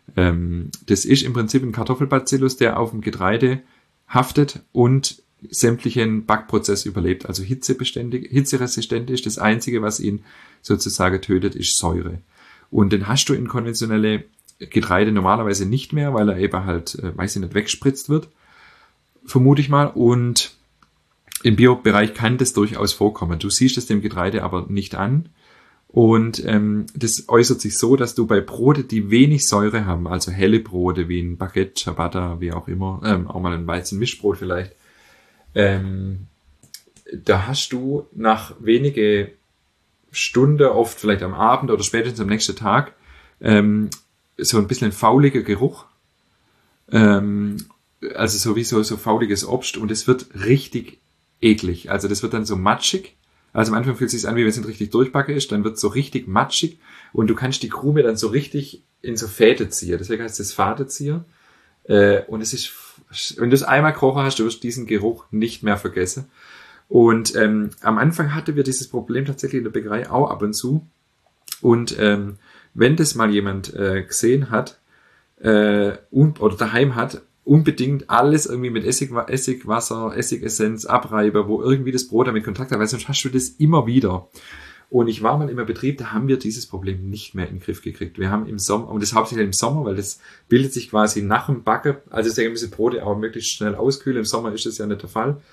Das ist im Prinzip ein Kartoffelbacillus, der auf dem Getreide haftet und sämtlichen Backprozess überlebt, also hitzeresistent ist. Das Einzige, was ihn sozusagen tötet, ist Säure. Und den hast du in konventionelle Getreide normalerweise nicht mehr, weil er eben halt, weiß ich nicht, wegspritzt wird, vermute ich mal. Und im Bio-Bereich kann das durchaus vorkommen. Du siehst es dem Getreide aber nicht an. Und das äußert sich so, dass du bei Brote, die wenig Säure haben, also helle Brote wie ein Baguette, Ciabatta, wie auch immer, auch mal ein Weizenmischbrot vielleicht, da hast du nach wenige Stunden, oft vielleicht am Abend oder spätestens am nächsten Tag, so ein bisschen ein fauliger Geruch. Also sowieso so fauliges Obst und es wird richtig eklig. Also das wird dann so matschig. Also am Anfang fühlt es sich an, wie wenn es nicht richtig durchbacke ist, dann wird es so richtig matschig und du kannst die Krume dann so richtig in so Fäden ziehen. Deswegen heißt es Fadenzieher. Und es ist, wenn du es einmal gerochen hast, du wirst diesen Geruch nicht mehr vergessen. Und am Anfang hatten wir dieses Problem tatsächlich in der Bäckerei auch ab und zu. Und wenn das mal jemand gesehen hat oder daheim hat, unbedingt alles irgendwie mit Essigwasser, Essigessenz abreiben, wo irgendwie das Brot damit Kontakt hat, weil sonst hast du das immer wieder. Und ich war mal im Betrieb, da haben wir dieses Problem nicht mehr in den Griff gekriegt. Wir haben im Sommer, und das hauptsächlich im Sommer, weil das bildet sich quasi nach dem Backen, also deswegen müssen Brote auch möglichst schnell auskühlen. Im Sommer ist das ja nicht der Fall.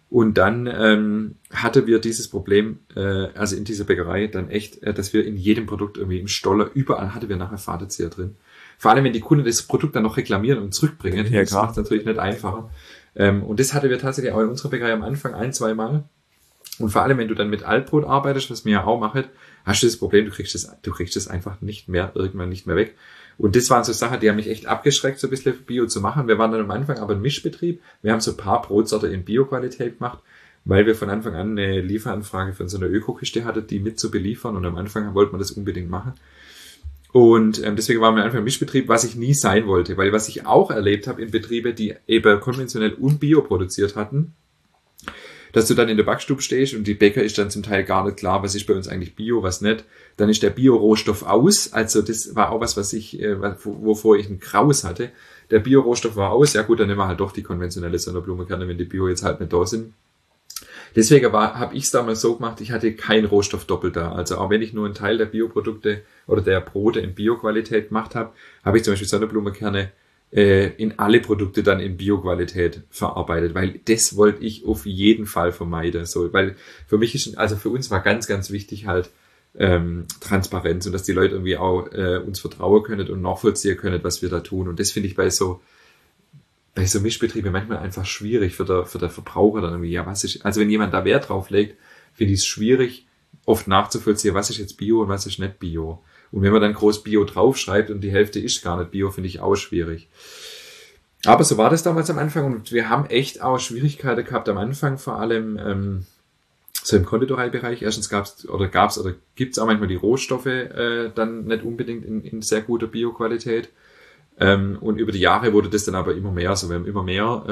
Und dann hatten wir dieses Problem, also in dieser Bäckerei dann echt, dass wir in jedem Produkt irgendwie im Stoller, überall hatten wir nachher Fadenzieher drin. Vor allem, wenn die Kunden das Produkt dann noch reklamieren und zurückbringen, das macht es natürlich nicht einfacher. Und das hatten wir tatsächlich auch in unserer Bäckerei am Anfang 1-2 Mal. Und vor allem, wenn du dann mit Altbrot arbeitest, was wir ja auch machen, hast du das Problem, du kriegst das einfach irgendwann nicht mehr weg. Und das waren so Sachen, die haben mich echt abgeschreckt, so ein bisschen Bio zu machen. Wir waren dann am Anfang aber ein Mischbetrieb. Wir haben so ein paar Brotsorte in Bio-Qualität gemacht, weil wir von Anfang an eine Lieferanfrage von so einer Ökokiste hatten, die mit zu beliefern. Und am Anfang wollten wir das unbedingt machen. Und deswegen waren wir einfach ein Mischbetrieb, was ich nie sein wollte. Weil was ich auch erlebt habe in Betriebe, die eben konventionell und Bio produziert hatten, dass du dann in der Backstube stehst und die Bäcker ist dann zum Teil gar nicht klar, was ist bei uns eigentlich Bio, was nicht. Dann ist der Bio-Rohstoff aus. Also das war auch was ich, wovor ich einen Kraus hatte. Der Bio-Rohstoff war aus. Ja gut, dann nehmen wir halt doch die konventionelle Sonderblumenkerne, wenn die Bio jetzt halt nicht da sind. Deswegen habe ich es damals so gemacht, ich hatte keinen Rohstoff doppelt da. Also auch wenn ich nur einen Teil der Bioprodukte oder der Brote in Bio-Qualität gemacht habe, habe ich zum Beispiel Sonderblumenkerne in alle Produkte dann in Bio-Qualität verarbeitet, weil das wollte ich auf jeden Fall vermeiden. So, weil für uns war ganz, ganz wichtig halt Transparenz und dass die Leute irgendwie auch uns vertrauen können und nachvollziehen können, was wir da tun. Und das finde ich bei so Mischbetrieben manchmal einfach schwierig für der Verbraucher dann irgendwie. Ja, also wenn jemand da Wert drauf legt, finde ich es schwierig, oft nachzuvollziehen, was ist jetzt Bio und was ist nicht Bio. Und wenn man dann groß Bio draufschreibt und die Hälfte ist gar nicht Bio, finde ich auch schwierig. Aber so war das damals am Anfang und wir haben echt auch Schwierigkeiten gehabt am Anfang, vor allem so im Konditoreibereich. Erstens gibt's auch manchmal die Rohstoffe dann nicht unbedingt in sehr guter Bio-Qualität. Und über die Jahre wurde das dann aber immer mehr. Also wir haben immer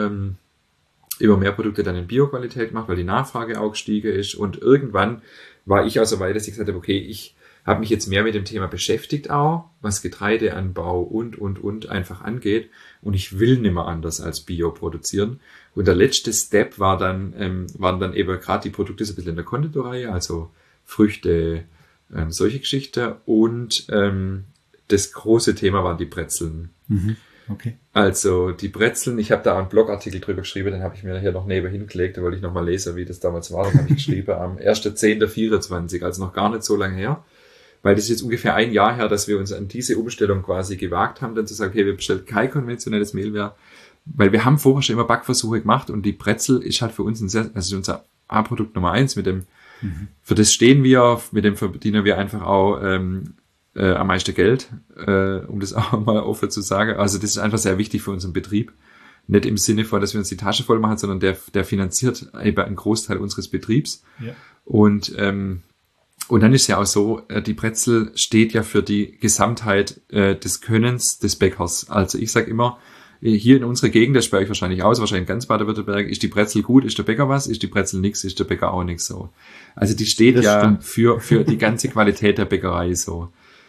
mehr Produkte dann in Bio-Qualität gemacht, weil die Nachfrage auch gestiegen ist. Und irgendwann war ich auch so weit, dass ich gesagt habe, okay, ich habe mich jetzt mehr mit dem Thema beschäftigt auch, was Getreideanbau und einfach angeht. Und ich will nicht mehr anders als Bio produzieren. Und der letzte Step waren dann eben gerade die Produkte so ein bisschen in der Konditorei, also Früchte, solche Geschichten. Und das große Thema waren die Brezeln. Mhm. Okay. Also die Brezeln, ich habe da einen Blogartikel drüber geschrieben, den habe ich mir hier noch nebenhin gelegt, da wollte ich nochmal lesen, wie das damals war. Den habe ich geschrieben am 1.10.24, also noch gar nicht so lange her. Weil das ist jetzt ungefähr ein Jahr her, dass wir uns an diese Umstellung quasi gewagt haben, dann zu sagen, okay, wir bestellen kein konventionelles Mehl mehr, weil wir haben vorher schon immer Backversuche gemacht und die Brezel ist halt für uns unser A-Produkt Nummer 1, für das stehen wir, mit dem verdienen wir einfach auch am meisten Geld, um das auch mal offen zu sagen. Also das ist einfach sehr wichtig für unseren Betrieb. Nicht im Sinne von, dass wir uns die Tasche voll machen, sondern der finanziert eben einen Großteil unseres Betriebs. Ja. Und dann ist ja auch so, die Brezel steht ja für die Gesamtheit des Könnens des Bäckers. Also ich sage immer, hier in unserer Gegend, das sperre ich wahrscheinlich aus, wahrscheinlich ganz Baden-Württemberg, ist die Brezel gut, ist der Bäcker was, ist die Brezel nix, ist der Bäcker auch nix so. Also die steht das ja stimmt. für die ganze Qualität der Bäckerei so.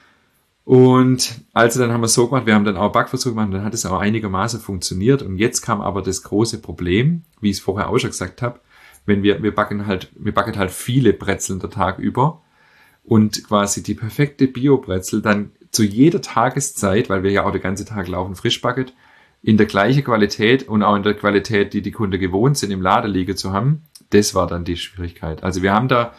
Und also dann haben wir es so gemacht, wir haben dann auch Backversuche gemacht und dann hat es auch einigermaßen funktioniert. Und jetzt kam aber das große Problem, wie ich es vorher auch schon gesagt habe, wenn wir backen halt viele Brezeln der Tag über und quasi die perfekte Bio-Brezel dann zu jeder Tageszeit, weil wir ja auch den ganzen Tag laufen, frisch backen, in der gleichen Qualität und auch in der Qualität, die Kunden gewohnt sind, im Laden liegen zu haben, das war dann die Schwierigkeit. Also wir haben da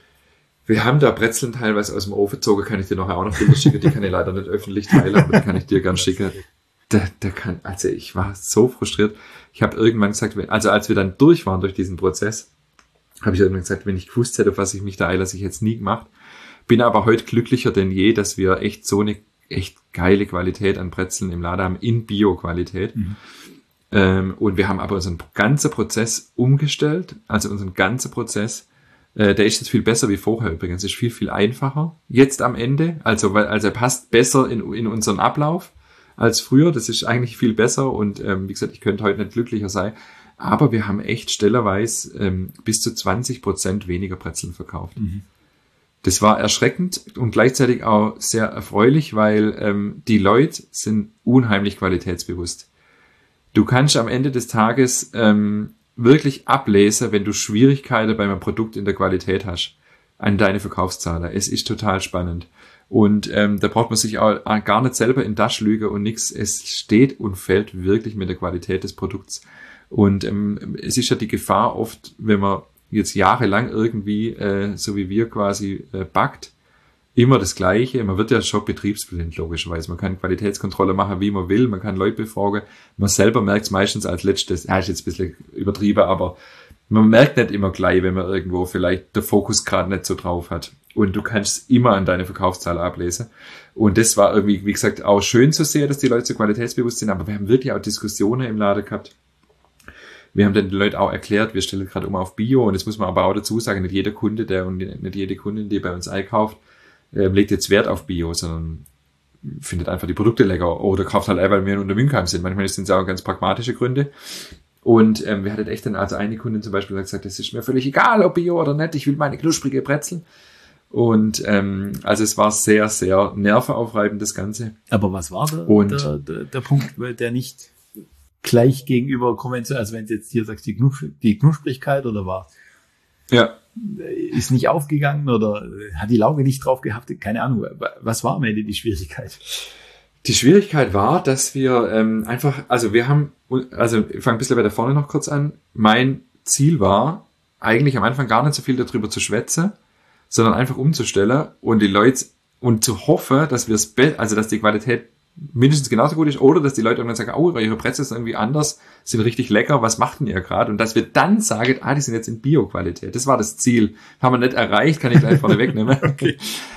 Brezeln teilweise aus dem Ofen gezogen, kann ich dir nachher auch noch Bilder schicken, die kann ich leider nicht öffentlich teilen, aber die kann ich dir gern schicken. Also ich war so frustriert. Ich habe irgendwann gesagt, als wir dann durch waren durch diesen Prozess, habe ich irgendwann gesagt, wenn ich gewusst hätte, auf was ich mich da einlasse, ich hätte es nie gemacht. Bin aber heute glücklicher denn je, dass wir echt so eine echt geile Qualität an Brezeln im Laden haben, in Bio-Qualität. Mhm. Und wir haben aber unseren ganzen Prozess umgestellt, also unseren ganzen Prozess, der ist jetzt viel besser wie vorher übrigens, ist viel, viel einfacher jetzt am Ende, also er passt besser in unseren Ablauf als früher, das ist eigentlich viel besser und wie gesagt, ich könnte heute nicht glücklicher sein, aber wir haben echt stellerweise bis zu 20% weniger Brezeln verkauft. Mhm. Das war erschreckend und gleichzeitig auch sehr erfreulich, weil die Leute sind unheimlich qualitätsbewusst. Du kannst am Ende des Tages wirklich ablesen, wenn du Schwierigkeiten bei einem Produkt in der Qualität hast, an deine Verkaufszahler. Es ist total spannend. Und da braucht man sich auch gar nicht selber in die Tasche lügen und nichts. Es steht und fällt wirklich mit der Qualität des Produkts. Und es ist ja die Gefahr oft, wenn man jetzt jahrelang irgendwie, so wie wir quasi, backt, immer das Gleiche. Man wird ja schon betriebsblind, logischerweise. Man kann Qualitätskontrolle machen, wie man will. Man kann Leute befragen. Man selber merkt es meistens als letztes. Ist jetzt ein bisschen übertrieben, aber man merkt nicht immer gleich, wenn man irgendwo vielleicht der Fokus gerade nicht so drauf hat. Und du kannst immer an deine Verkaufszahl ablesen. Und das war irgendwie, wie gesagt, auch schön zu sehen, dass die Leute so qualitätsbewusst sind. Aber wir haben wirklich auch Diskussionen im Laden gehabt. Wir haben dann den Leuten auch erklärt, wir stellen gerade auf Bio. Und das muss man aber auch dazu sagen, nicht jeder Kunde, nicht jede Kundin, die bei uns einkauft, legt jetzt Wert auf Bio, sondern findet einfach die Produkte lecker oder kauft halt einfach, weil wir unter Münkheim sind. Manchmal sind es auch ganz pragmatische Gründe. Und wir hatten echt dann, also eine Kundin zum Beispiel hat gesagt, es ist mir völlig egal, ob Bio oder nicht, ich will meine knusprige Brezel. Und also es war sehr, sehr nervenaufreibend, das Ganze. Aber was war der Punkt, der nicht gleich gegenüber konventionell, also wenn du jetzt hier sagst, die Knusprigkeit oder war? Ja. Ist nicht aufgegangen oder hat die Lauge nicht drauf gehaftet? Keine Ahnung. Was war am Ende die Schwierigkeit? Die Schwierigkeit war, dass wir einfach, ich fange ein bisschen weiter vorne noch kurz an. Mein Ziel war, eigentlich am Anfang gar nicht so viel darüber zu schwätzen, sondern einfach umzustellen und die Leute und zu hoffen, dass dass die Qualität mindestens genauso gut ist oder dass die Leute irgendwann sagen, oh, ihre Brezel sind irgendwie anders, sind richtig lecker, was macht denn ihr gerade? Und dass wir dann sagen, die sind jetzt in Bio-Qualität. Das war das Ziel. Haben wir nicht erreicht, kann ich gleich vorne wegnehmen. Okay.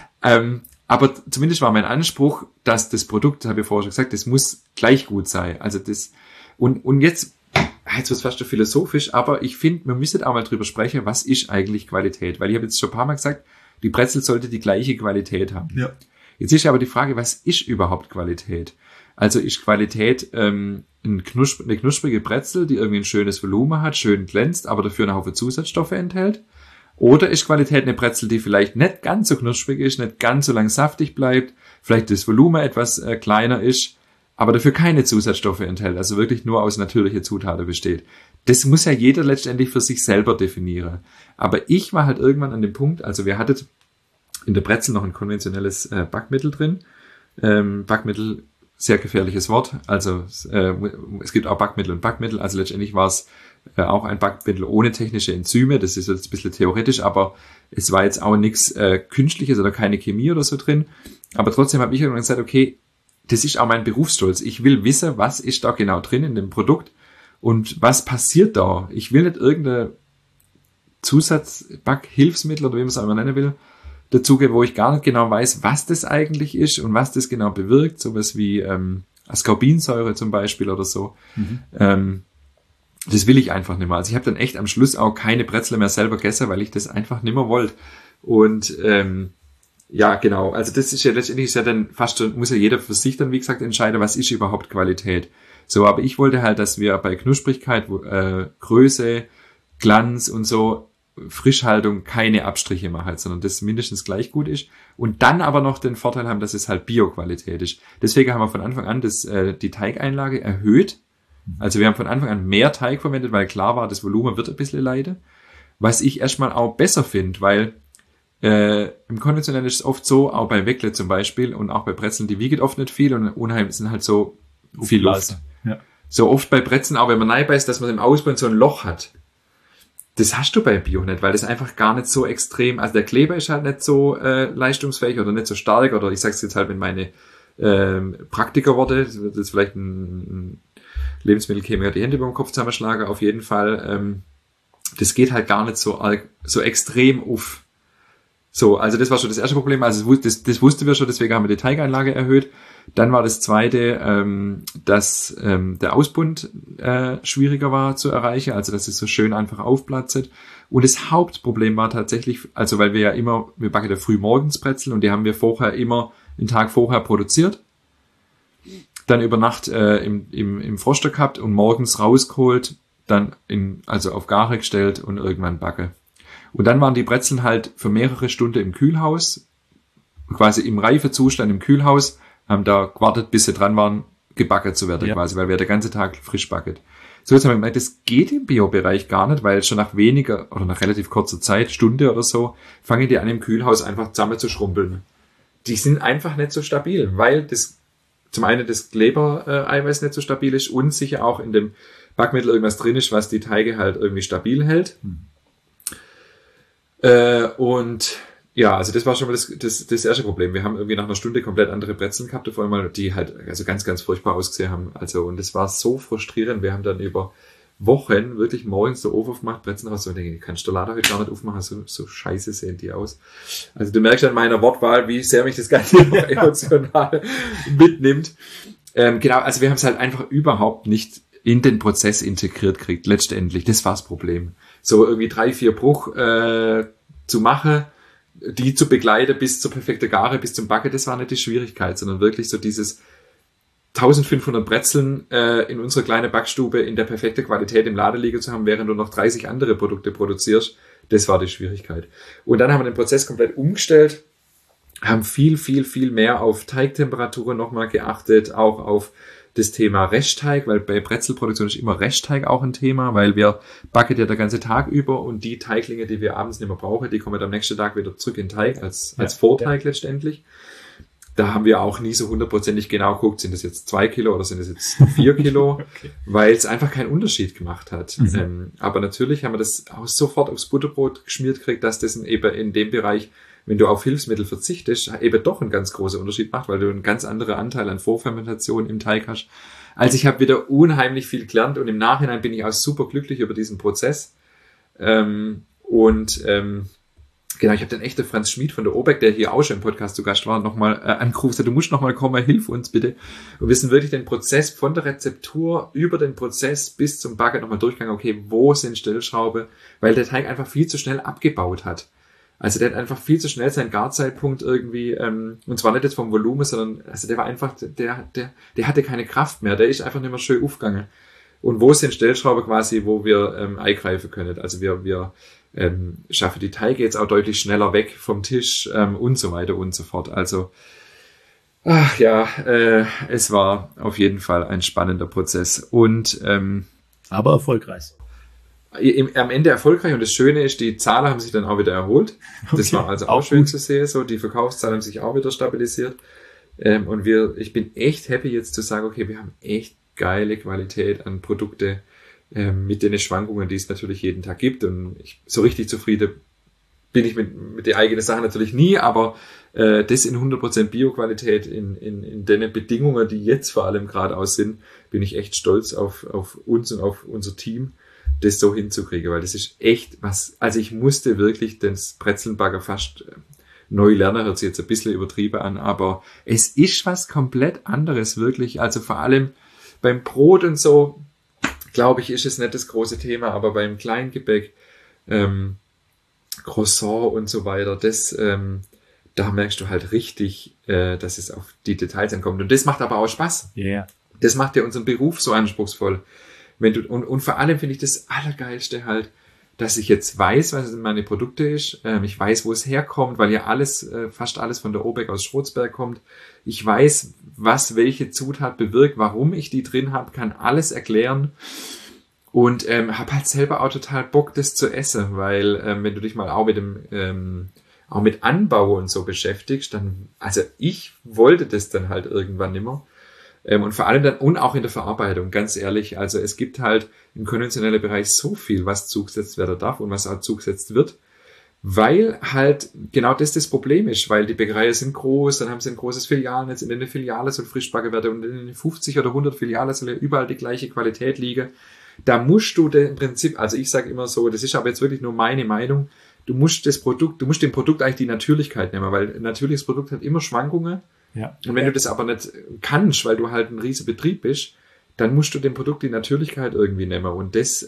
Aber zumindest war mein Anspruch, dass das Produkt, das habe ich vorher schon gesagt, das muss gleich gut sein. Also das, und jetzt wird es fast schon philosophisch, aber ich finde, wir müssen auch mal drüber sprechen, was ist eigentlich Qualität? Weil ich habe jetzt schon ein paar Mal gesagt, die Brezel sollte die gleiche Qualität haben. Ja. Jetzt ist aber die Frage, was ist überhaupt Qualität? Also ist Qualität eine knusprige Brezel, die irgendwie ein schönes Volumen hat, schön glänzt, aber dafür einen Haufen Zusatzstoffe enthält? Oder ist Qualität eine Brezel, die vielleicht nicht ganz so knusprig ist, nicht ganz so lang saftig bleibt, vielleicht das Volumen etwas kleiner ist, aber dafür keine Zusatzstoffe enthält, also wirklich nur aus natürlichen Zutaten besteht? Das muss ja jeder letztendlich für sich selber definieren. Aber ich war halt irgendwann an dem Punkt, also wir hatten in der Brezel noch ein konventionelles Backmittel drin. Backmittel, sehr gefährliches Wort. Also es gibt auch Backmittel und Backmittel. Also letztendlich war es auch ein Backmittel ohne technische Enzyme. Das ist jetzt ein bisschen theoretisch, aber es war jetzt auch nichts Künstliches oder keine Chemie oder so drin. Aber trotzdem habe ich irgendwann gesagt, okay, das ist auch mein Berufsstolz. Ich will wissen, was ist da genau drin in dem Produkt und was passiert da. Ich will nicht irgendein Zusatzbackhilfsmittel oder wie man es auch immer nennen will, dazugeben, wo ich gar nicht genau weiß, was das eigentlich ist und was das genau bewirkt. Sowas wie Ascorbinsäure zum Beispiel oder so. Das will ich einfach nicht mehr. Also ich habe dann echt am Schluss auch keine Brezel mehr selber gegessen, weil ich das einfach nicht mehr wollte. Und ja, genau. Also das ist ja letztendlich dann fast schon, muss ja jeder für sich dann, wie gesagt, entscheiden, was ist überhaupt Qualität. So, aber ich wollte halt, dass wir bei Knusprigkeit, Größe, Glanz und so, Frischhaltung keine Abstriche machen, sondern das mindestens gleich gut ist und dann aber noch den Vorteil haben, dass es halt Bio-Qualität ist. Deswegen haben wir von Anfang an die Teigeinlage erhöht. Also wir haben von Anfang an mehr Teig verwendet, weil klar war, das Volumen wird ein bisschen leiden. Was ich erstmal auch besser finde, weil im Konventionellen ist es oft so, auch bei Weckle zum Beispiel und auch bei Brezeln, die wiegen oft nicht viel und unheimlich sind halt so viel Luft. Ja. So oft bei Brezeln, auch wenn man reinbeißt, dass man im Ausbund so ein Loch hat. Das hast du bei Bio nicht, weil das einfach gar nicht so extrem, also der Kleber ist halt nicht so leistungsfähig oder nicht so stark oder ich sag's jetzt halt mit meine Praktikerworte, das wird jetzt vielleicht ein Lebensmittelchemiker die Hände über den Kopf zusammenschlagen, auf jeden Fall, das geht halt gar nicht so extrem auf. So, also das war schon das erste Problem, also das wussten wir schon, deswegen haben wir die Teigeinlage erhöht. Dann war das zweite, dass der Ausbund schwieriger war zu erreichen, also dass es so schön einfach aufplatzt. Und das Hauptproblem war tatsächlich, also weil wir backen ja früh morgens Brezel und die haben wir vorher immer einen Tag vorher produziert, dann über Nacht im Froster gehabt und morgens rausgeholt, dann also auf Gare gestellt und irgendwann backe. Und dann waren die Brezeln halt für mehrere Stunden im Kühlhaus, quasi im Reifezustand im Kühlhaus, haben da gewartet, bis sie dran waren, gebacken zu werden, quasi, weil wir den ganzen Tag frisch backen. So, jetzt haben wir gemerkt, das geht im Bio-Bereich gar nicht, weil schon nach weniger oder nach relativ kurzer Zeit, Stunde oder so, fangen die an im Kühlhaus einfach zusammen zu schrumpeln. Die sind einfach nicht so stabil, weil das zum einen das Kleber-Eiweiß nicht so stabil ist und sicher auch in dem Backmittel irgendwas drin ist, was die Teige halt irgendwie stabil hält. Und ja, also das war schon mal das erste Problem. Wir haben irgendwie nach einer Stunde komplett andere Brezeln gehabt, auf einmal, die halt also ganz, ganz furchtbar ausgesehen haben. Also, und das war so frustrierend. Wir haben dann über Wochen wirklich morgens der Ofen aufgemacht, Brezeln raus, und denke, kannst du Lade heute gar nicht aufmachen, so scheiße sehen die aus. Also du merkst an meiner Wortwahl, wie sehr mich das Ganze noch emotional mitnimmt. Genau, also wir haben es halt einfach überhaupt nicht in den Prozess integriert kriegt, letztendlich. Das war das Problem. So irgendwie 3-4 Bruch zu machen, die zu begleiten bis zur perfekten Gare, bis zum Backen, das war nicht die Schwierigkeit, sondern wirklich so dieses 1500 Brezeln in unserer kleinen Backstube in der perfekten Qualität im Laden liegen zu haben, während du noch 30 andere Produkte produzierst, das war die Schwierigkeit. Und dann haben wir den Prozess komplett umgestellt, haben viel mehr auf Teigtemperaturen nochmal geachtet, auch auf das Thema Restteig, weil bei Brezelproduktion ist immer Restteig auch ein Thema, weil wir backen ja den ganzen Tag über und die Teiglinge, die wir abends nicht mehr brauchen, die kommen am nächsten Tag wieder zurück in den Teig als Vorteig letztendlich. Da haben wir auch nie so 100% genau geguckt, sind das jetzt 2 Kilo oder sind das jetzt 4 Kilo, okay. Weil es einfach keinen Unterschied gemacht hat. Aber natürlich haben wir das auch sofort aufs Butterbrot geschmiert gekriegt, dass das eben in dem Bereich, wenn du auf Hilfsmittel verzichtest, eben doch einen ganz großen Unterschied macht, weil du einen ganz anderen Anteil an Vorfermentation im Teig hast. Also ich habe wieder unheimlich viel gelernt und im Nachhinein bin ich auch super glücklich über diesen Prozess. Genau, ich habe den echten Franz Schmid von der OBEC, der hier auch schon im Podcast zu Gast war, nochmal angerufen, du musst nochmal kommen, hilf uns bitte. Und wir sind wirklich den Prozess von der Rezeptur über den Prozess bis zum Backen nochmal durchgegangen, okay, wo sind Stellschrauben, weil der Teig einfach viel zu schnell abgebaut hat. Also der hat einfach viel zu schnell seinen Garzeitpunkt irgendwie, und zwar nicht jetzt vom Volumen, sondern also der war einfach, der hatte keine Kraft mehr, der ist einfach nicht mehr schön aufgegangen. Und wo sind Stellschrauben quasi, wo wir eingreifen können? Also wir schaffen die Teige jetzt auch deutlich schneller weg vom Tisch und so weiter und so fort. Also es war auf jeden Fall ein spannender Prozess und aber erfolgreich. Am Ende erfolgreich und das Schöne ist, die Zahlen haben sich dann auch wieder erholt. Okay. Das war also auch schön gut zu sehen, so die Verkaufszahlen haben sich auch wieder stabilisiert und ich bin echt happy jetzt zu sagen, okay, wir haben echt geile Qualität an Produkte mit den Schwankungen, die es natürlich jeden Tag gibt und so richtig zufrieden bin ich mit der eigenen Sache natürlich nie, aber das in 100% Bio-Qualität in den Bedingungen, die jetzt vor allem gerade aus sind, bin ich echt stolz auf uns und auf unser Team, das so hinzukriegen, weil das ist echt was, also ich musste wirklich den Brezelnbagger fast neu lernen, hört sich jetzt ein bisschen übertrieben an, aber es ist was komplett anderes wirklich, also vor allem beim Brot und so, glaube ich, ist es nicht das große Thema, aber beim Kleingebäck, Croissant und so weiter, das, da merkst du halt richtig, dass es auf die Details ankommt. Und das macht aber auch Spaß. Yeah. Das macht ja unseren Beruf so anspruchsvoll. Und vor allem finde ich das Allergeilste halt, dass ich jetzt weiß, was in meine Produkte ist. Ich weiß, wo es herkommt, weil ja fast alles von der OBEC aus Schrotzberg kommt. Ich weiß, was welche Zutat bewirkt, warum ich die drin habe, kann alles erklären. Und habe halt selber auch total Bock, das zu essen, weil wenn du dich mal auch auch mit Anbau und so beschäftigst, dann, also ich wollte das dann halt irgendwann nimmer. Und vor allem dann, und auch in der Verarbeitung, ganz ehrlich, also es gibt halt im konventionellen Bereich so viel, was zugesetzt werden darf und was auch zugesetzt wird, weil halt genau das Problem ist, weil die Bäckereien sind groß, dann haben sie ein großes Filialnetz, in den Filialen soll Frischbacken werden und in den 50 oder 100 Filialen soll ja überall die gleiche Qualität liegen. Da musst du im Prinzip, also ich sage immer so, das ist aber jetzt wirklich nur meine Meinung, du musst dem Produkt eigentlich die Natürlichkeit nehmen, weil ein natürliches Produkt hat immer Schwankungen. Ja. Und wenn du das aber nicht kannst, weil du halt ein riesiger Betrieb bist, dann musst du dem Produkt die Natürlichkeit irgendwie nehmen. Und das,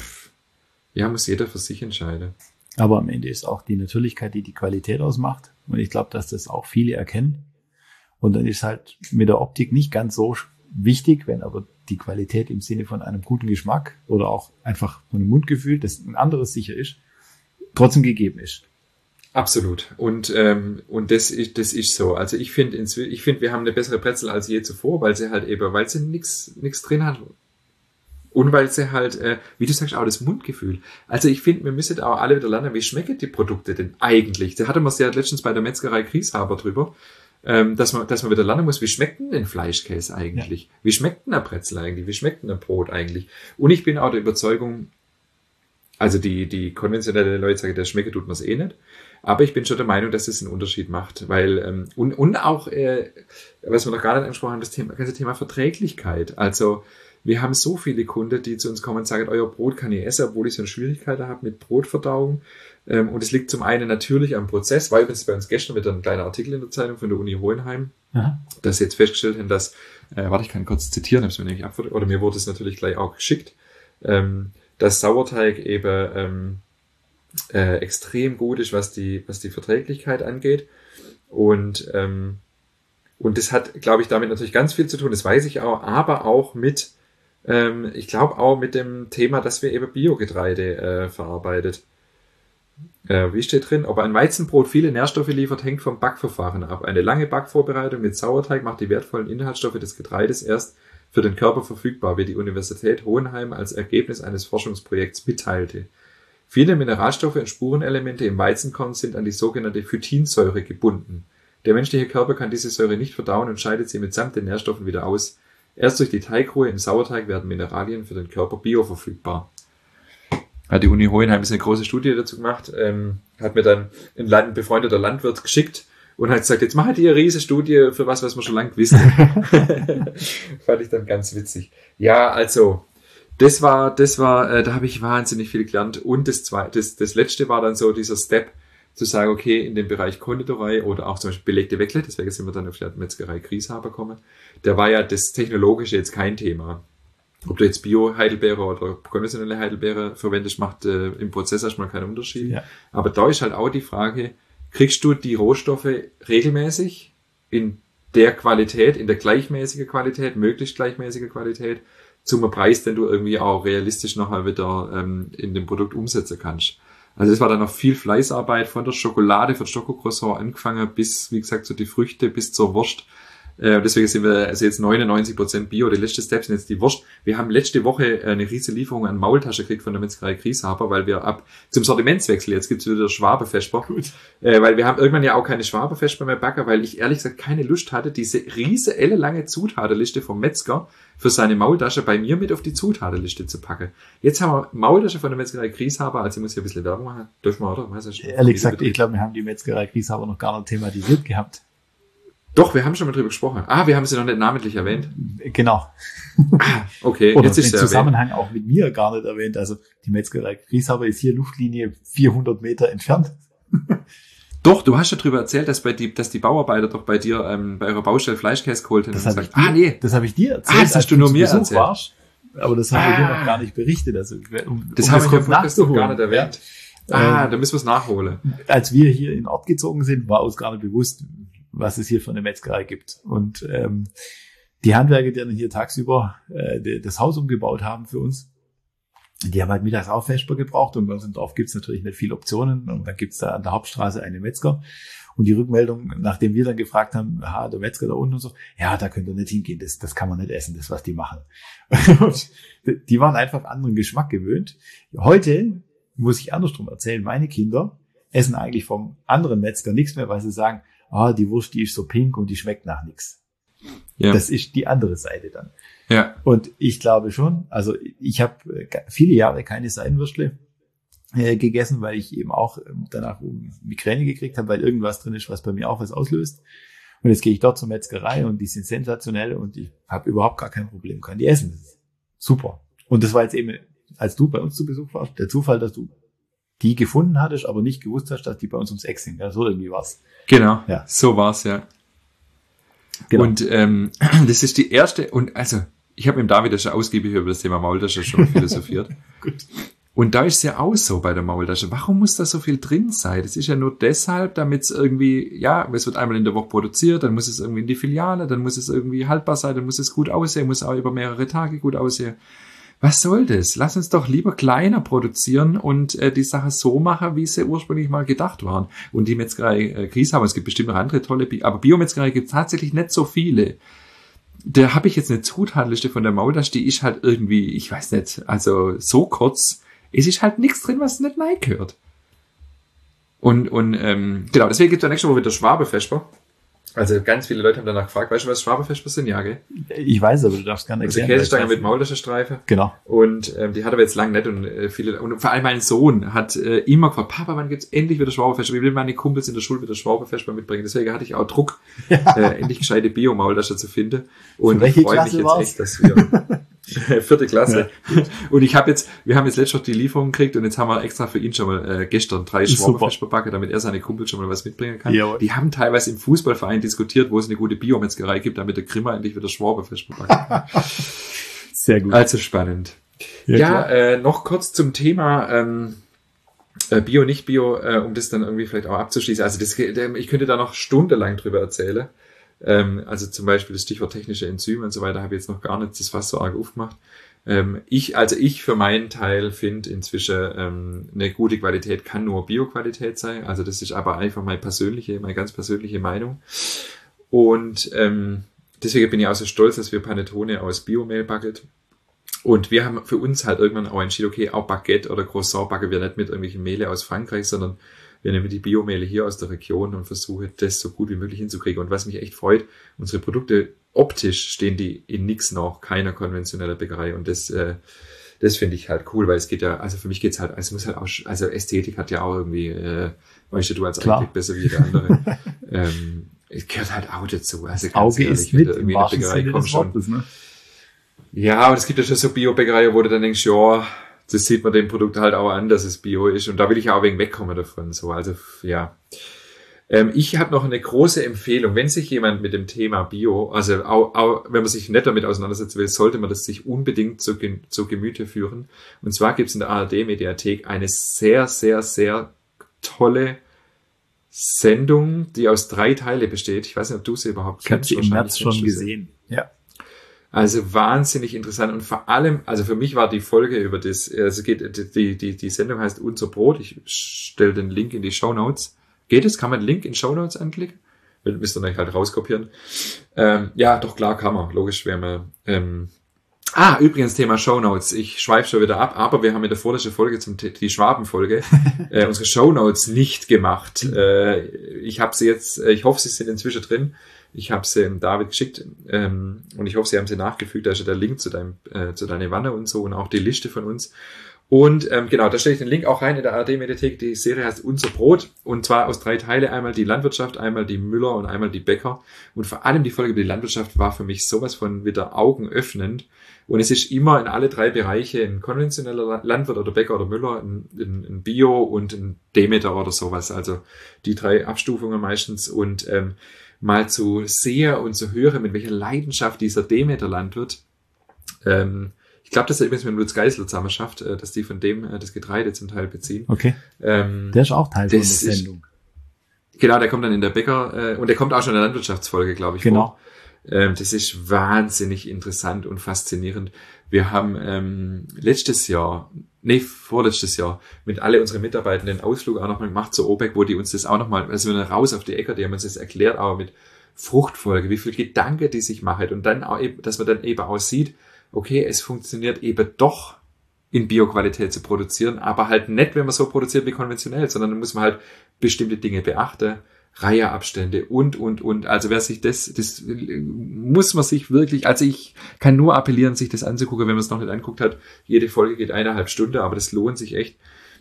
muss jeder für sich entscheiden. Aber am Ende ist auch die Natürlichkeit, die Qualität ausmacht. Und ich glaube, dass das auch viele erkennen. Und dann ist halt mit der Optik nicht ganz so wichtig, wenn aber die Qualität im Sinne von einem guten Geschmack oder auch einfach von einem Mundgefühl, das ein anderes sicher ist, trotzdem gegeben ist. Absolut. Und das ist so. Also ich finde, wir haben eine bessere Brezel als je zuvor, weil sie nichts drin hat. Und weil sie halt, wie du sagst, auch das Mundgefühl. Also ich finde, wir müssen auch alle wieder lernen, wie schmecken die Produkte denn eigentlich? Da hatte man es ja letztens bei der Metzgerei Grieshaber drüber. dass man wieder lernen muss, wie schmeckt denn ein Fleischkäse eigentlich? Ja. Wie schmeckt denn ein Brezel eigentlich? Wie schmeckt denn ein Brot eigentlich? Und ich bin auch der Überzeugung, also die konventionelle Leute sagen, der schmecken tut man es eh nicht. Aber ich bin schon der Meinung, dass es einen Unterschied macht, weil und auch, was wir noch gar nicht angesprochen haben, das ganze Thema Verträglichkeit. Also wir haben so viele Kunden, die zu uns kommen und sagen, euer Brot kann ich essen, obwohl ich so eine Schwierigkeiten habe mit Brotverdauung. Und es liegt zum einen natürlich am Prozess, weil übrigens bei uns gestern wieder ein kleiner Artikel in der Zeitung von der Uni Hohenheim, dass sie jetzt festgestellt haben, dass, ich kann kurz zitieren, hab's mir nämlich oder mir wurde es natürlich gleich auch geschickt, dass Sauerteig eben extrem gut ist, was die Verträglichkeit angeht. Und das hat, glaube ich, damit natürlich ganz viel zu tun, das weiß ich auch, aber auch mit, ich glaube auch mit dem Thema, dass wir eben Biogetreide verarbeitet. Wie steht drin? Ob ein Weizenbrot viele Nährstoffe liefert, hängt vom Backverfahren ab. Eine lange Backvorbereitung mit Sauerteig macht die wertvollen Inhaltsstoffe des Getreides erst für den Körper verfügbar, wie die Universität Hohenheim als Ergebnis eines Forschungsprojekts mitteilte. Viele Mineralstoffe und Spurenelemente im Weizenkorn sind an die sogenannte Phytinsäure gebunden. Der menschliche Körper kann diese Säure nicht verdauen und scheidet sie mitsamt den Nährstoffen wieder aus. Erst durch die Teigruhe im Sauerteig werden Mineralien für den Körper bioverfügbar. Hat die Uni Hohenheim eine große Studie dazu gemacht, hat mir dann ein befreundeter Landwirt geschickt und hat gesagt, jetzt macht ihr eine riesige Studie für was wir schon lange wissen. Fand ich dann ganz witzig. Ja, also, da habe ich wahnsinnig viel gelernt. Und das letzte war dann so dieser Step, zu sagen, okay, in dem Bereich Konditorei oder auch zum Beispiel belegte Weckle, deswegen sind wir dann auf die Metzgerei Grieshaber gekommen, da war ja das Technologische jetzt kein Thema. Ob du jetzt Bio-Heidelbeere oder konventionelle Heidelbeere verwendest, macht im Prozess erstmal keinen Unterschied. Ja. Aber da ist halt auch die Frage, kriegst du die Rohstoffe regelmäßig in der Qualität, in der gleichmäßigen Qualität, möglichst gleichmäßiger Qualität, zum Preis, den du irgendwie auch realistisch nachher wieder in dem Produkt umsetzen kannst. Also es war dann noch viel Fleißarbeit von der Schokolade, von Schokocroissant angefangen bis, wie gesagt, so die Früchte, bis zur Wurst. Deswegen sind wir also jetzt 99% Bio. Die letzte Step sind jetzt die Wurst. Wir haben letzte Woche eine riesige Lieferung an Maultasche gekriegt von der Metzgerei Grieshaber, weil wir zum Sortimentswechsel, jetzt gibt's wieder Schwabe-Vesper. Weil wir haben irgendwann ja auch keine Schwabe-Vesper mehr backen, weil ich ehrlich gesagt keine Lust hatte, diese riese, ellenlange Zutatenliste vom Metzger für seine Maultasche bei mir mit auf die Zutatenliste zu packen. Jetzt haben wir Maultasche von der Metzgerei Grieshaber, also ich muss hier ein bisschen Werbung machen. Dürfen wir, oder? Ehrlich gesagt, ich glaube, wir haben die Metzgerei Grieshaber noch gar nicht thematisiert gehabt. Doch, wir haben schon mal drüber gesprochen. Wir haben sie noch nicht namentlich erwähnt. Genau. Okay, oder jetzt ist im Zusammenhang erwähnt. Auch mit mir gar nicht erwähnt. Also die Metzgerei Grieshaber ist hier Luftlinie 400 Meter entfernt. Doch, du hast ja drüber erzählt, dass die Bauarbeiter doch bei dir bei eurer Baustelle Fleischkäse geholt haben. Das habe ich dir erzählt. Das hast du nur mir erzählt. Warst, aber das haben wir dir noch gar nicht berichtet. Also, das haben wir noch gar nicht erwähnt. Da müssen wir es nachholen. Als wir hier in den Ort gezogen sind, war uns gar nicht bewusst, was es hier für eine Metzgerei gibt. Und die Handwerker, die dann hier tagsüber das Haus umgebaut haben für uns, die haben halt mittags auch Vesper gebraucht. Und bei uns im Dorf gibt's natürlich nicht viele Optionen. Und dann gibt's da an der Hauptstraße eine Metzger. Und die Rückmeldung, nachdem wir dann gefragt haben, der Metzger da unten und so, ja, da könnt ihr nicht hingehen, das kann man nicht essen, das, was die machen. Und die waren einfach anderen Geschmack gewöhnt. Heute muss ich andersrum erzählen, meine Kinder essen eigentlich vom anderen Metzger nichts mehr, weil sie sagen, die Wurst, die ist so pink und die schmeckt nach nichts. Ja. Das ist die andere Seite dann. Ja. Und ich glaube schon, also ich habe viele Jahre keine Seidenwürstle gegessen, weil ich eben auch danach Migräne gekriegt habe, weil irgendwas drin ist, was bei mir auch was auslöst. Und jetzt gehe ich dort zur Metzgerei und die sind sensationell und ich habe überhaupt gar kein Problem, kann die essen. Das ist super. Und das war jetzt eben, als du bei uns zu Besuch warst, der Zufall, dass du die gefunden hattest, aber nicht gewusst hast, dass die bei uns ums Eck sind. Ja, so irgendwie war's. Genau, ja. So war's, ja. Genau. Und das ist die erste, und also, ich habe mit dem David schon ausgiebig über das Thema Maultasche schon philosophiert. Gut. Und da ist es ja auch so bei der Maultasche. Warum muss da so viel drin sein? Das ist ja nur deshalb, damit es irgendwie, ja, es wird einmal in der Woche produziert, dann muss es irgendwie in die Filiale, dann muss es irgendwie haltbar sein, dann muss es gut aussehen, muss auch über mehrere Tage gut aussehen. Was soll das? Lass uns doch lieber kleiner produzieren und die Sache so machen, wie sie ursprünglich mal gedacht waren. Und die Metzgerei Grieshaber, es gibt bestimmt noch andere tolle, aber Biometzgerei gibt es tatsächlich nicht so viele. Da habe ich jetzt eine Zutatenliste von der Maultasche, die ist halt irgendwie, ich weiß nicht, also so kurz, es ist halt nichts drin, was nicht reingehört. Und genau, deswegen gibt es ja nächste Woche wieder Schwabe-Vesper. Also ganz viele Leute haben danach gefragt, weißt du, was Schwabervesper sind? Ja, gell? Ich weiß, aber du darfst gerne erklären. Also Käsestange mit Maultaschenstreife. Genau. Und die hat aber jetzt lang nicht und und vor allem mein Sohn hat immer gefragt, Papa, wann gibt's endlich wieder Schwabervesper? Wie will meine Kumpels in der Schule wieder Schwabervesper mitbringen? Deswegen hatte ich auch Druck, endlich gescheite Bio-Maultasche zu finden. Und ich freue mich jetzt echt, dass wir 4. Klasse. Ja. Und wir haben jetzt letztens noch die Lieferung gekriegt und jetzt haben wir extra für ihn schon mal gestern 3 Schwabervesper-Backe, damit er seine Kumpels schon mal was mitbringen kann. Jawohl. Die haben teilweise im Fußballverein diskutiert, wo es eine gute Biometzgerei gibt, damit der Grimmer endlich wieder Schwabervesper backen kann. Sehr gut. Also spannend. Ja, noch kurz zum Thema Bio, nicht Bio, um das dann irgendwie vielleicht auch abzuschließen. Also ich könnte da noch stundenlang drüber erzählen. Also zum Beispiel das Stichwort technische Enzyme und so weiter habe ich jetzt noch gar nicht das Fass so arg aufgemacht. Ich für meinen Teil finde inzwischen, eine gute Qualität kann nur Bio-Qualität sein. Also das ist aber einfach meine ganz persönliche Meinung. Und deswegen bin ich auch so stolz, dass wir Panettone aus Biomehl backen. Und wir haben für uns halt irgendwann auch entschieden, okay, auch Baguette oder Croissant backen wir nicht mit irgendwelchen Mehle aus Frankreich, sondern wir nehmen die Biomehle hier aus der Region und versuchen, das so gut wie möglich hinzukriegen. Und was mich echt freut, unsere Produkte optisch stehen die in nix nach keiner konventioneller Bäckerei. Und das finde ich halt cool, weil es geht ja, also für mich geht's halt, es muss halt auch, also Ästhetik hat ja auch irgendwie, weißt du als eigentlich besser wie der andere. Es gehört halt auch dazu. Also ganz Auge ehrlich, ist mit, wenn du irgendwie in eine Bäckerei kommst schon. Ne? Ja, und es gibt ja schon so Bio-Bäckereien, wo du dann denkst, ja, das sieht man dem Produkt halt auch an, dass es Bio ist. Und da will ich auch wegen wegkommen davon. So, also ja. Ich habe noch eine große Empfehlung. Wenn sich jemand mit dem Thema Bio, also auch wenn man sich nicht damit auseinandersetzen will, sollte man das sich unbedingt zu Gemüte führen. Und zwar gibt es in der ARD-Mediathek eine sehr, sehr, sehr tolle Sendung, die aus 3 Teile besteht. Ich weiß nicht, ob du sie überhaupt kennst. Ich habe sie im März schon gesehen. Ja. Also wahnsinnig interessant und vor allem, also für mich war die Folge über das, also die Sendung heißt Unser Brot. Ich stelle den Link in die Shownotes. Geht es? Kann man den Link in Shownotes anklicken? Müsst ihr euch halt rauskopieren. Ja, doch klar kann man. Logisch wäre man. Übrigens Thema Shownotes. Ich schweife schon wieder ab, aber wir haben in der vorletzten Folge die Schwaben-Folge unsere Shownotes nicht gemacht. Ich habe sie jetzt, ich hoffe, sie sind inzwischen drin. Ich habe sie David geschickt und ich hoffe, sie haben sie nachgefügt. Da ist ja der Link zu deiner Wanne und so und auch die Liste von uns. Und genau, da stelle ich den Link auch rein in der ARD-Mediathek. Die Serie heißt Unser Brot und zwar aus 3 Teile. Einmal die Landwirtschaft, einmal die Müller und einmal die Bäcker. Und vor allem die Folge über die Landwirtschaft war für mich sowas von wieder augenöffnend. Und es ist immer in alle 3 Bereiche ein konventioneller Landwirt oder Bäcker oder Müller, ein Bio und ein Demeter oder sowas. Also die 3 Abstufungen meistens und mal zu sehen und zu hören, mit welcher Leidenschaft dieser Demeter-Landwirt, ich glaube, dass er übrigens mit Lutz Geisler zusammen schafft, dass die von dem das Getreide zum Teil beziehen. Okay. Der ist auch Teil von der Sendung. Genau, der kommt dann in der Bäcker, und der kommt auch schon in der Landwirtschaftsfolge, glaube ich, vor. Das ist wahnsinnig interessant und faszinierend. Wir haben vorletztes Jahr mit alle unseren Mitarbeitenden den Ausflug auch nochmal gemacht zur OBEC, wo die uns das auch nochmal, also wir sind raus auf die Äcker, die haben uns das erklärt, aber mit Fruchtfolge, wie viel Gedanken die sich machen und dann auch eben, dass man dann eben auch sieht, okay, es funktioniert eben doch in Bioqualität zu produzieren, aber halt nicht, wenn man so produziert wie konventionell, sondern dann muss man halt bestimmte Dinge beachten, Reiheabstände und. Also wer sich das muss man sich wirklich, also ich kann nur appellieren, sich das anzugucken, wenn man es noch nicht anguckt hat. Jede Folge geht 1,5 Stunden, aber das lohnt sich echt.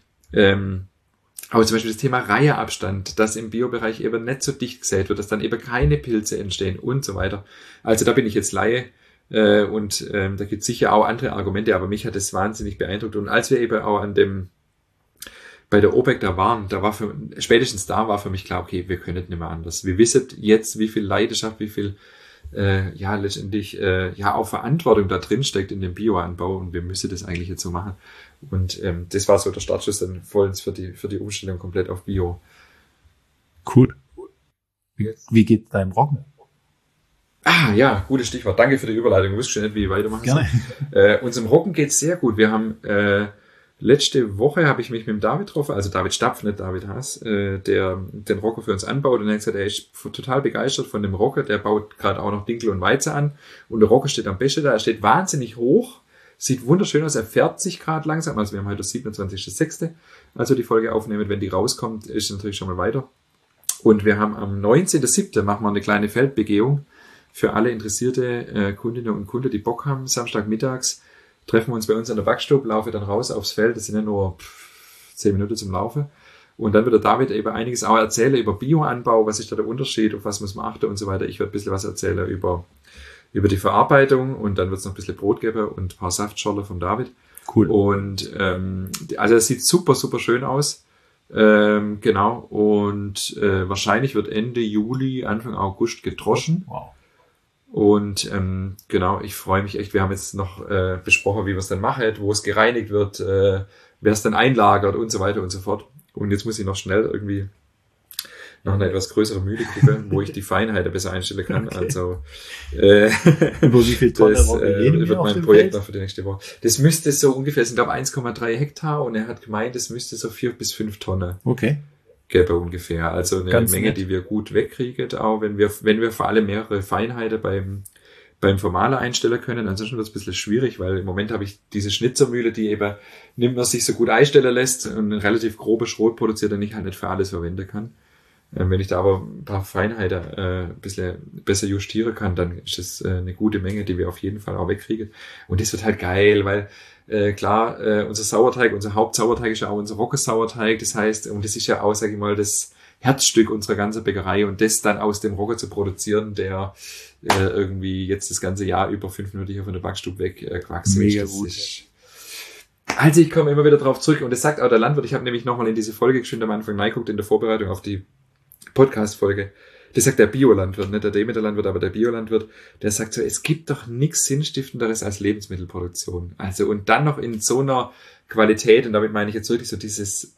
Aber zum Beispiel das Thema Reiheabstand, dass im Biobereich eben nicht so dicht gesät wird, dass dann eben keine Pilze entstehen und so weiter. Also da bin ich jetzt Laie. Und da gibt es sicher auch andere Argumente, aber mich hat das wahnsinnig beeindruckt. Und als wir eben auch bei der OPEC da waren, spätestens da war für mich klar, okay, wir können nicht mehr anders. Wir wissen jetzt, wie viel Leidenschaft, wie viel letztendlich auch Verantwortung da drin steckt in dem Bioanbau und wir müssen das eigentlich jetzt so machen. Und das war so der Startschuss dann vollends für die Umstellung komplett auf Bio. Cool. Wie geht's deinem Roggen? Ja, gutes Stichwort. Danke für die Überleitung. Du wusstest schon nicht, wie ich weitermachen soll. Gerne. Unserem Roggen geht's sehr gut. Wir haben letzte Woche habe ich mich mit dem David getroffen, also David Stapf, nicht David Haas, der den Roggen für uns anbaut und er hat gesagt, er ist total begeistert von dem Roggen. Der baut gerade auch noch Dinkel und Weizen an und der Roggen steht am besten da. Er steht wahnsinnig hoch, sieht wunderschön aus, er färbt sich gerade langsam. Also wir haben heute das 27.06., also die Folge aufnehmen. Wenn die rauskommt, ist es natürlich schon mal weiter. Und wir haben am 19.07. machen wir eine kleine Feldbegehung für alle interessierte Kundinnen und Kunden, die Bock haben. Samstagmittags treffen wir uns bei uns an der Backstube, laufen dann raus aufs Feld. Das sind ja nur 10 Minuten zum Laufen. Und dann wird der David eben einiges auch erzählen über Bioanbau, was ist da der Unterschied, auf was muss man achten und so weiter. Ich werde ein bisschen was erzählen über die Verarbeitung und dann wird es noch ein bisschen Brot geben und ein paar Saftschorle von David. Cool. Und also es sieht super, super schön aus. Genau. Und wahrscheinlich wird Ende Juli, Anfang August gedroschen. Wow. Und genau, ich freue mich echt. Wir haben jetzt noch besprochen, wie wir es dann machen, wo es gereinigt wird, wer es dann einlagert und so weiter und so fort. Und jetzt muss ich noch schnell irgendwie noch eine etwas größere Mühle gucken, wo ich die Feinheit besser einstellen kann. Okay. Also über wie viel Tonnen das wird mein Projekt noch für die nächste Woche. Das müsste so ungefähr, sind glaube 1,3 Hektar und er hat gemeint, es müsste so 4 bis 5 Tonnen. Okay. Gäbe ungefähr. Also eine Ganz Menge, nett. Die wir gut wegkriegen, auch wenn wir vor allem mehrere Feinheiten beim Formaler einstellen können. Ansonsten wird es ein bisschen schwierig, weil im Moment habe ich diese Schnitzermühle, die eben nicht mehr sich so gut einstellen lässt und eine relativ grobe Schrot produziert, den ich halt nicht für alles verwenden kann. Wenn ich da aber ein paar Feinheiten ein bisschen besser justieren kann, dann ist das eine gute Menge, die wir auf jeden Fall auch wegkriegen. Und das wird halt geil, weil klar, unser Hauptsauerteig ist ja auch unser Roggensauerteig. Das heißt, und das ist ja auch, sage ich mal, das Herzstück unserer ganzen Bäckerei und das dann aus dem Roggen zu produzieren, der irgendwie jetzt das ganze Jahr über 5 Minuten hier von der Backstube weg gewachsen Mega ist. gut. Also ich komme immer wieder drauf zurück und das sagt auch der Landwirt. Ich habe nämlich nochmal in diese Folge geschwind am Anfang reingeguckt in der Vorbereitung auf die Podcast-Folge. Das sagt der Biolandwirt, nicht der Demeter-Landwirt, aber der Biolandwirt, der sagt so, es gibt doch nichts Sinnstiftenderes als Lebensmittelproduktion. Also und dann noch in so einer Qualität, und damit meine ich jetzt wirklich so dieses,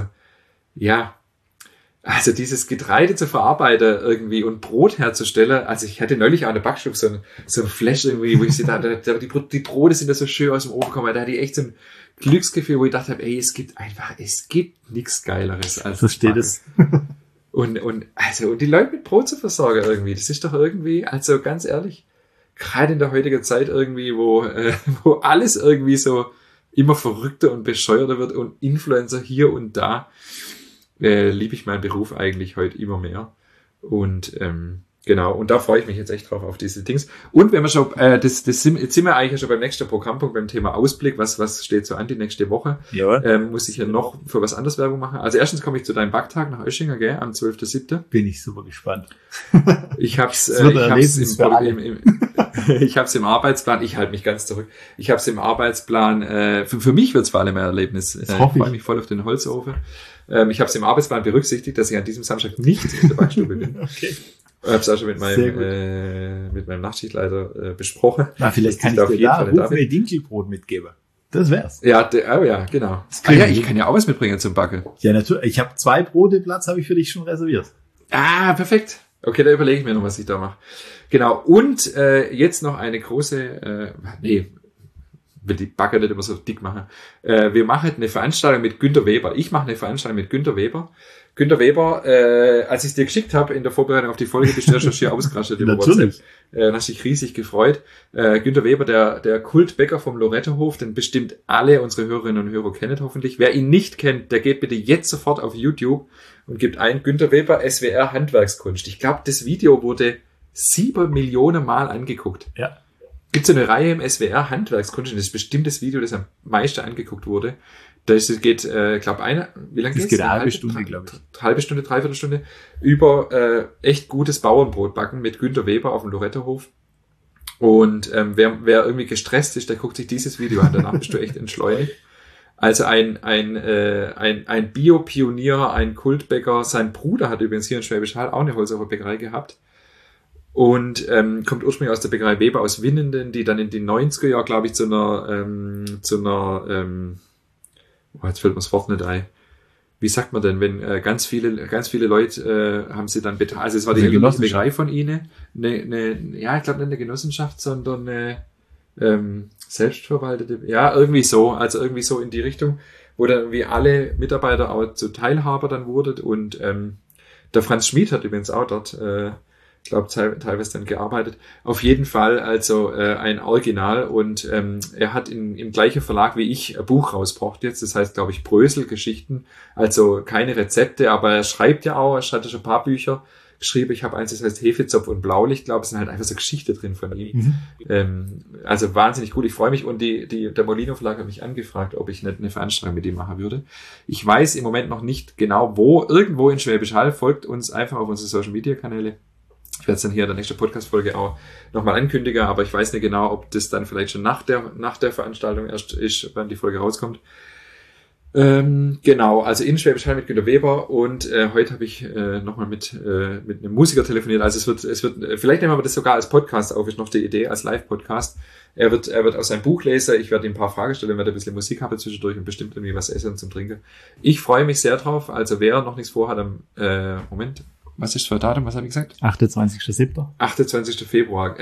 dieses Getreide zu verarbeiten irgendwie und Brot herzustellen. Also ich hatte neulich auch eine Backstube so ein Flash irgendwie, wo ich sehe, die Brote sind da so schön aus dem Ofen gekommen. Da hatte ich echt so ein Glücksgefühl, wo ich dachte, ey, es gibt nichts Geileres als so steht es. Und die Leute mit Brot zu versorgen irgendwie, das ist doch irgendwie, also ganz ehrlich, gerade in der heutigen Zeit irgendwie, wo alles irgendwie so immer verrückter und bescheuerter wird und Influencer hier und da, liebe ich meinen Beruf eigentlich heute immer mehr. Und genau, und da freue ich mich jetzt echt drauf auf diese Dings. Und wenn wir schon, jetzt sind wir eigentlich schon beim nächsten Programmpunkt, beim Thema Ausblick, was steht so an die nächste Woche? Ja. Muss ich ja noch für was anderes Werbung machen. Also erstens komme ich zu deinem Backtag nach Öschinger, gell, am 12.07. Bin ich super gespannt. Ich hab's im Arbeitsplan, ich halte mich ganz zurück. Ich hab's im Arbeitsplan, für mich wird's vor allem ein Erlebnis. Ich freue mich voll auf den Holzofen. Ich habe es im Arbeitsplan berücksichtigt, dass ich an diesem Samstag nicht in der Backstube bin. Okay. Ich habe es auch schon mit meinem Nachtschichtleiter besprochen. Na, vielleicht kann ich dir da ein Dinkelbrot mitgeben. Das wär's. Ja, genau. Ich kann ja auch was mitbringen zum Backen. Ja, natürlich. Ich habe 2 Brote Platz, habe ich für dich schon reserviert. Ah, perfekt. Okay, da überlege ich mir noch, was ich da mache. Genau. Und jetzt noch eine große, will die Backe nicht immer so dick machen. Wir machen eine Veranstaltung mit Günter Weber. Ich mache eine Veranstaltung mit Günter Weber. Günter Weber, als ich es dir geschickt habe in der Vorbereitung auf die Folge, bist du ja schon schier ausgerastet über WhatsApp. Hast dich riesig gefreut. Günter Weber, der Kultbäcker vom Lorettohof, den bestimmt alle unsere Hörerinnen und Hörer kennen hoffentlich. Wer ihn nicht kennt, der geht bitte jetzt sofort auf YouTube und gibt ein Günter Weber SWR Handwerkskunst. Ich glaube, das Video wurde 7 Millionen Mal angeguckt. Ja. Gibt so eine Reihe im SWR Handwerkskunst, und das ist bestimmt das Video, das am meisten angeguckt wurde. Das geht, glaube wie lange geht's? Das geht eine halbe Stunde, glaube ich. Halbe Stunde, Dreiviertelstunde über echt gutes Bauernbrot backen mit Günter Weber auf dem Lorettohof. Und wer irgendwie gestresst ist, der guckt sich dieses Video an. Danach bist du echt entschleunigt. Also ein Bio-Pionier, ein Kultbäcker. Sein Bruder hat übrigens hier in Schwäbisch Hall auch eine Holzhauerbäckerei gehabt. Und kommt ursprünglich aus der Bäckerei Weber aus Winnenden, die dann in den 90er Jahren, glaube ich, zu einer jetzt fällt mir das Wort nicht ein. Wie sagt man denn, wenn ganz viele Leute haben sie dann beteiligt, also es war die Bäckerei von ihnen, ich glaube nicht eine Genossenschaft, sondern eine selbstverwaltete, irgendwie so in die Richtung, wo dann wie alle Mitarbeiter auch zu Teilhaber dann wurden. Und der Franz Schmid hat übrigens auch dort Ich glaube, teilweise dann gearbeitet. Auf jeden Fall also ein Original und er hat im gleichen Verlag wie ich ein Buch rausgebracht jetzt. Das heißt, glaube ich, Brösel-Geschichten. Also keine Rezepte, aber er schreibt ja auch, er hat ja schon ein paar Bücher geschrieben. Ich habe eins, das heißt Hefezopf und Blaulicht, glaube ich, sind halt einfach so Geschichte drin von ihm. Also wahnsinnig cool. Ich freue mich und der Molino Verlag hat mich angefragt, ob ich nicht eine Veranstaltung mit ihm machen würde. Ich weiß im Moment noch nicht genau wo. Irgendwo in Schwäbisch Hall. Folgt uns einfach auf unsere Social Media Kanäle. Ich werde es dann hier in der nächsten Podcast-Folge auch nochmal ankündigen, aber ich weiß nicht genau, ob das dann vielleicht schon nach der Veranstaltung erst ist, wenn die Folge rauskommt. Genau, also in Schwäbisch Hall mit Günter Weber und heute habe ich nochmal mit einem Musiker telefoniert. Also es wird, vielleicht nehmen wir das sogar als Podcast auf, ist noch die Idee, als Live-Podcast. Er wird aus seinem Buch lesen, ich werde ihm ein paar Fragen stellen, werde ein bisschen Musik haben zwischendurch und bestimmt irgendwie was essen zum Trinken. Ich freue mich sehr drauf, also wer noch nichts vorhat, Moment, was ist für ein Datum, was habe ich gesagt? 28.07. 28. Februar,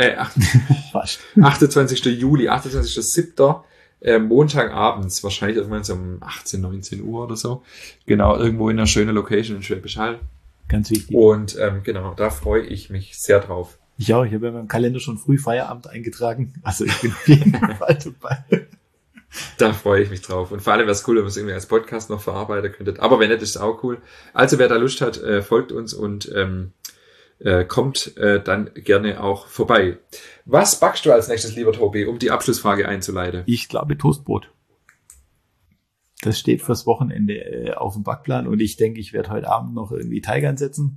28. Juli, 28.07. Montagabends, wahrscheinlich irgendwann so um 18, 19 Uhr oder so. Genau, irgendwo in einer schönen Location in Schwäbisch Hall. Ganz wichtig. Und genau, da freue ich mich sehr drauf. Ich auch, ich habe in meinem Kalender schon früh Feierabend eingetragen. Also ich bin auf jeden Fall dabei. Da freue ich mich drauf. Und vor allem wäre es cool, wenn wir es irgendwie als Podcast noch verarbeiten könntet. Aber wenn nicht, ist es auch cool. Also wer da Lust hat, folgt uns und kommt dann gerne auch vorbei. Was backst du als nächstes, lieber Tobi, um die Abschlussfrage einzuleiten? Ich glaube Toastbrot. Das steht fürs Wochenende auf dem Backplan und ich denke, ich werde heute Abend noch irgendwie Teig ansetzen,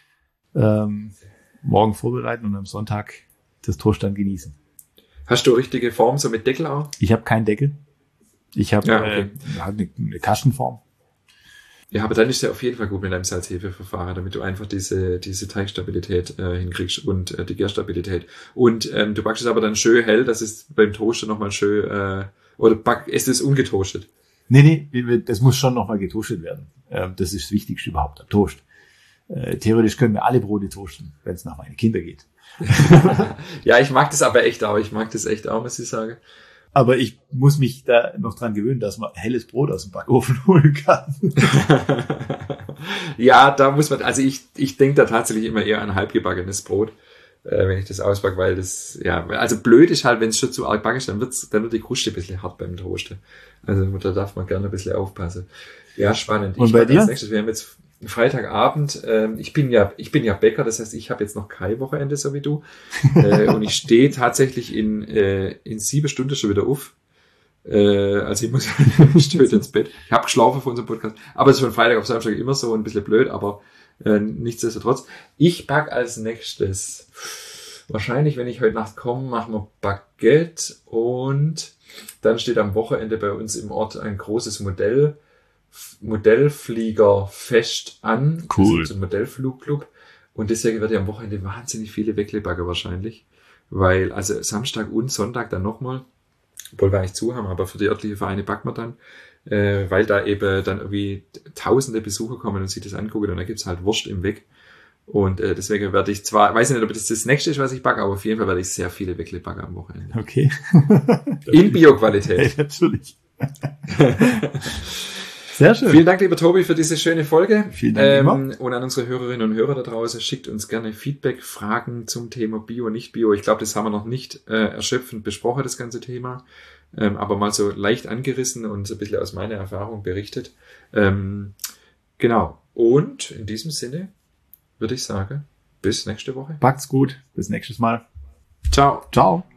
morgen vorbereiten und am Sonntag das Toast dann genießen. Hast du richtige Form, so mit Deckel auch? Ich habe keinen Deckel. Ich habe eine Kastenform. Ja, aber dann ist ja auf jeden Fall gut mit einem Salz-Hefe-Verfahren, damit du einfach diese Teigstabilität hinkriegst und die Gärstabilität. Und du backst es aber dann schön hell, dass es beim Toasten nochmal schön, ist es ungetoastet? Nee, das muss schon nochmal getoastet werden. Das ist das Wichtigste überhaupt am Toast. Theoretisch können wir alle Brote toasten, wenn es nach meinen Kindern geht. Ja, ich mag das aber echt auch. Muss ich sagen. Aber ich muss mich da noch dran gewöhnen, dass man helles Brot aus dem Backofen holen kann. Ja, da muss man, also ich denke da tatsächlich immer eher an halbgebackenes Brot, wenn ich das ausbacke, weil das, ja, also blöd ist halt, wenn es schon zu arg backen ist, dann wird die Kruste ein bisschen hart beim Toasten. Also da darf man gerne ein bisschen aufpassen. Ja, spannend. Und bei dir? Als nächstes, wir haben jetzt Freitagabend, ich bin ja Bäcker, das heißt, ich habe jetzt noch kein Wochenende, so wie du. Und ich stehe tatsächlich in 7 Stunden schon wieder auf. Also ich stehe ins Bett. Ich habe geschlafen für unseren Podcast. Aber es ist von Freitag auf Samstag immer so ein bisschen blöd, aber nichtsdestotrotz. Ich back als nächstes, wahrscheinlich, wenn ich heute Nacht komme, machen wir Baguette und dann steht am Wochenende bei uns im Ort ein großes Modellfliegerfest an. Cool. Das ist ein Modellflugclub. Und deswegen werde ich am Wochenende wahnsinnig viele Wecklebagger wahrscheinlich. Weil, also Samstag und Sonntag dann nochmal, obwohl wir eigentlich zu haben, aber für die örtliche Vereine backen wir dann, weil da eben dann irgendwie tausende Besucher kommen und sich das angucken und dann gibt's halt Wurst im Weg. Und deswegen werde ich zwar, weiß nicht, ob das nächste ist, was ich backe, aber auf jeden Fall werde ich sehr viele Wecklebagger am Wochenende. Okay. In Bio-Qualität. Hey, natürlich. Sehr schön. Vielen Dank, lieber Tobi, für diese schöne Folge. Vielen Dank. Und an unsere Hörerinnen und Hörer da draußen, schickt uns gerne Feedback, Fragen zum Thema Bio, nicht Bio. Ich glaube, das haben wir noch nicht erschöpfend besprochen, das ganze Thema. Aber mal so leicht angerissen und so ein bisschen aus meiner Erfahrung berichtet. Genau. Und in diesem Sinne würde ich sagen, bis nächste Woche. Packt's gut. Bis nächstes Mal. Ciao. Ciao.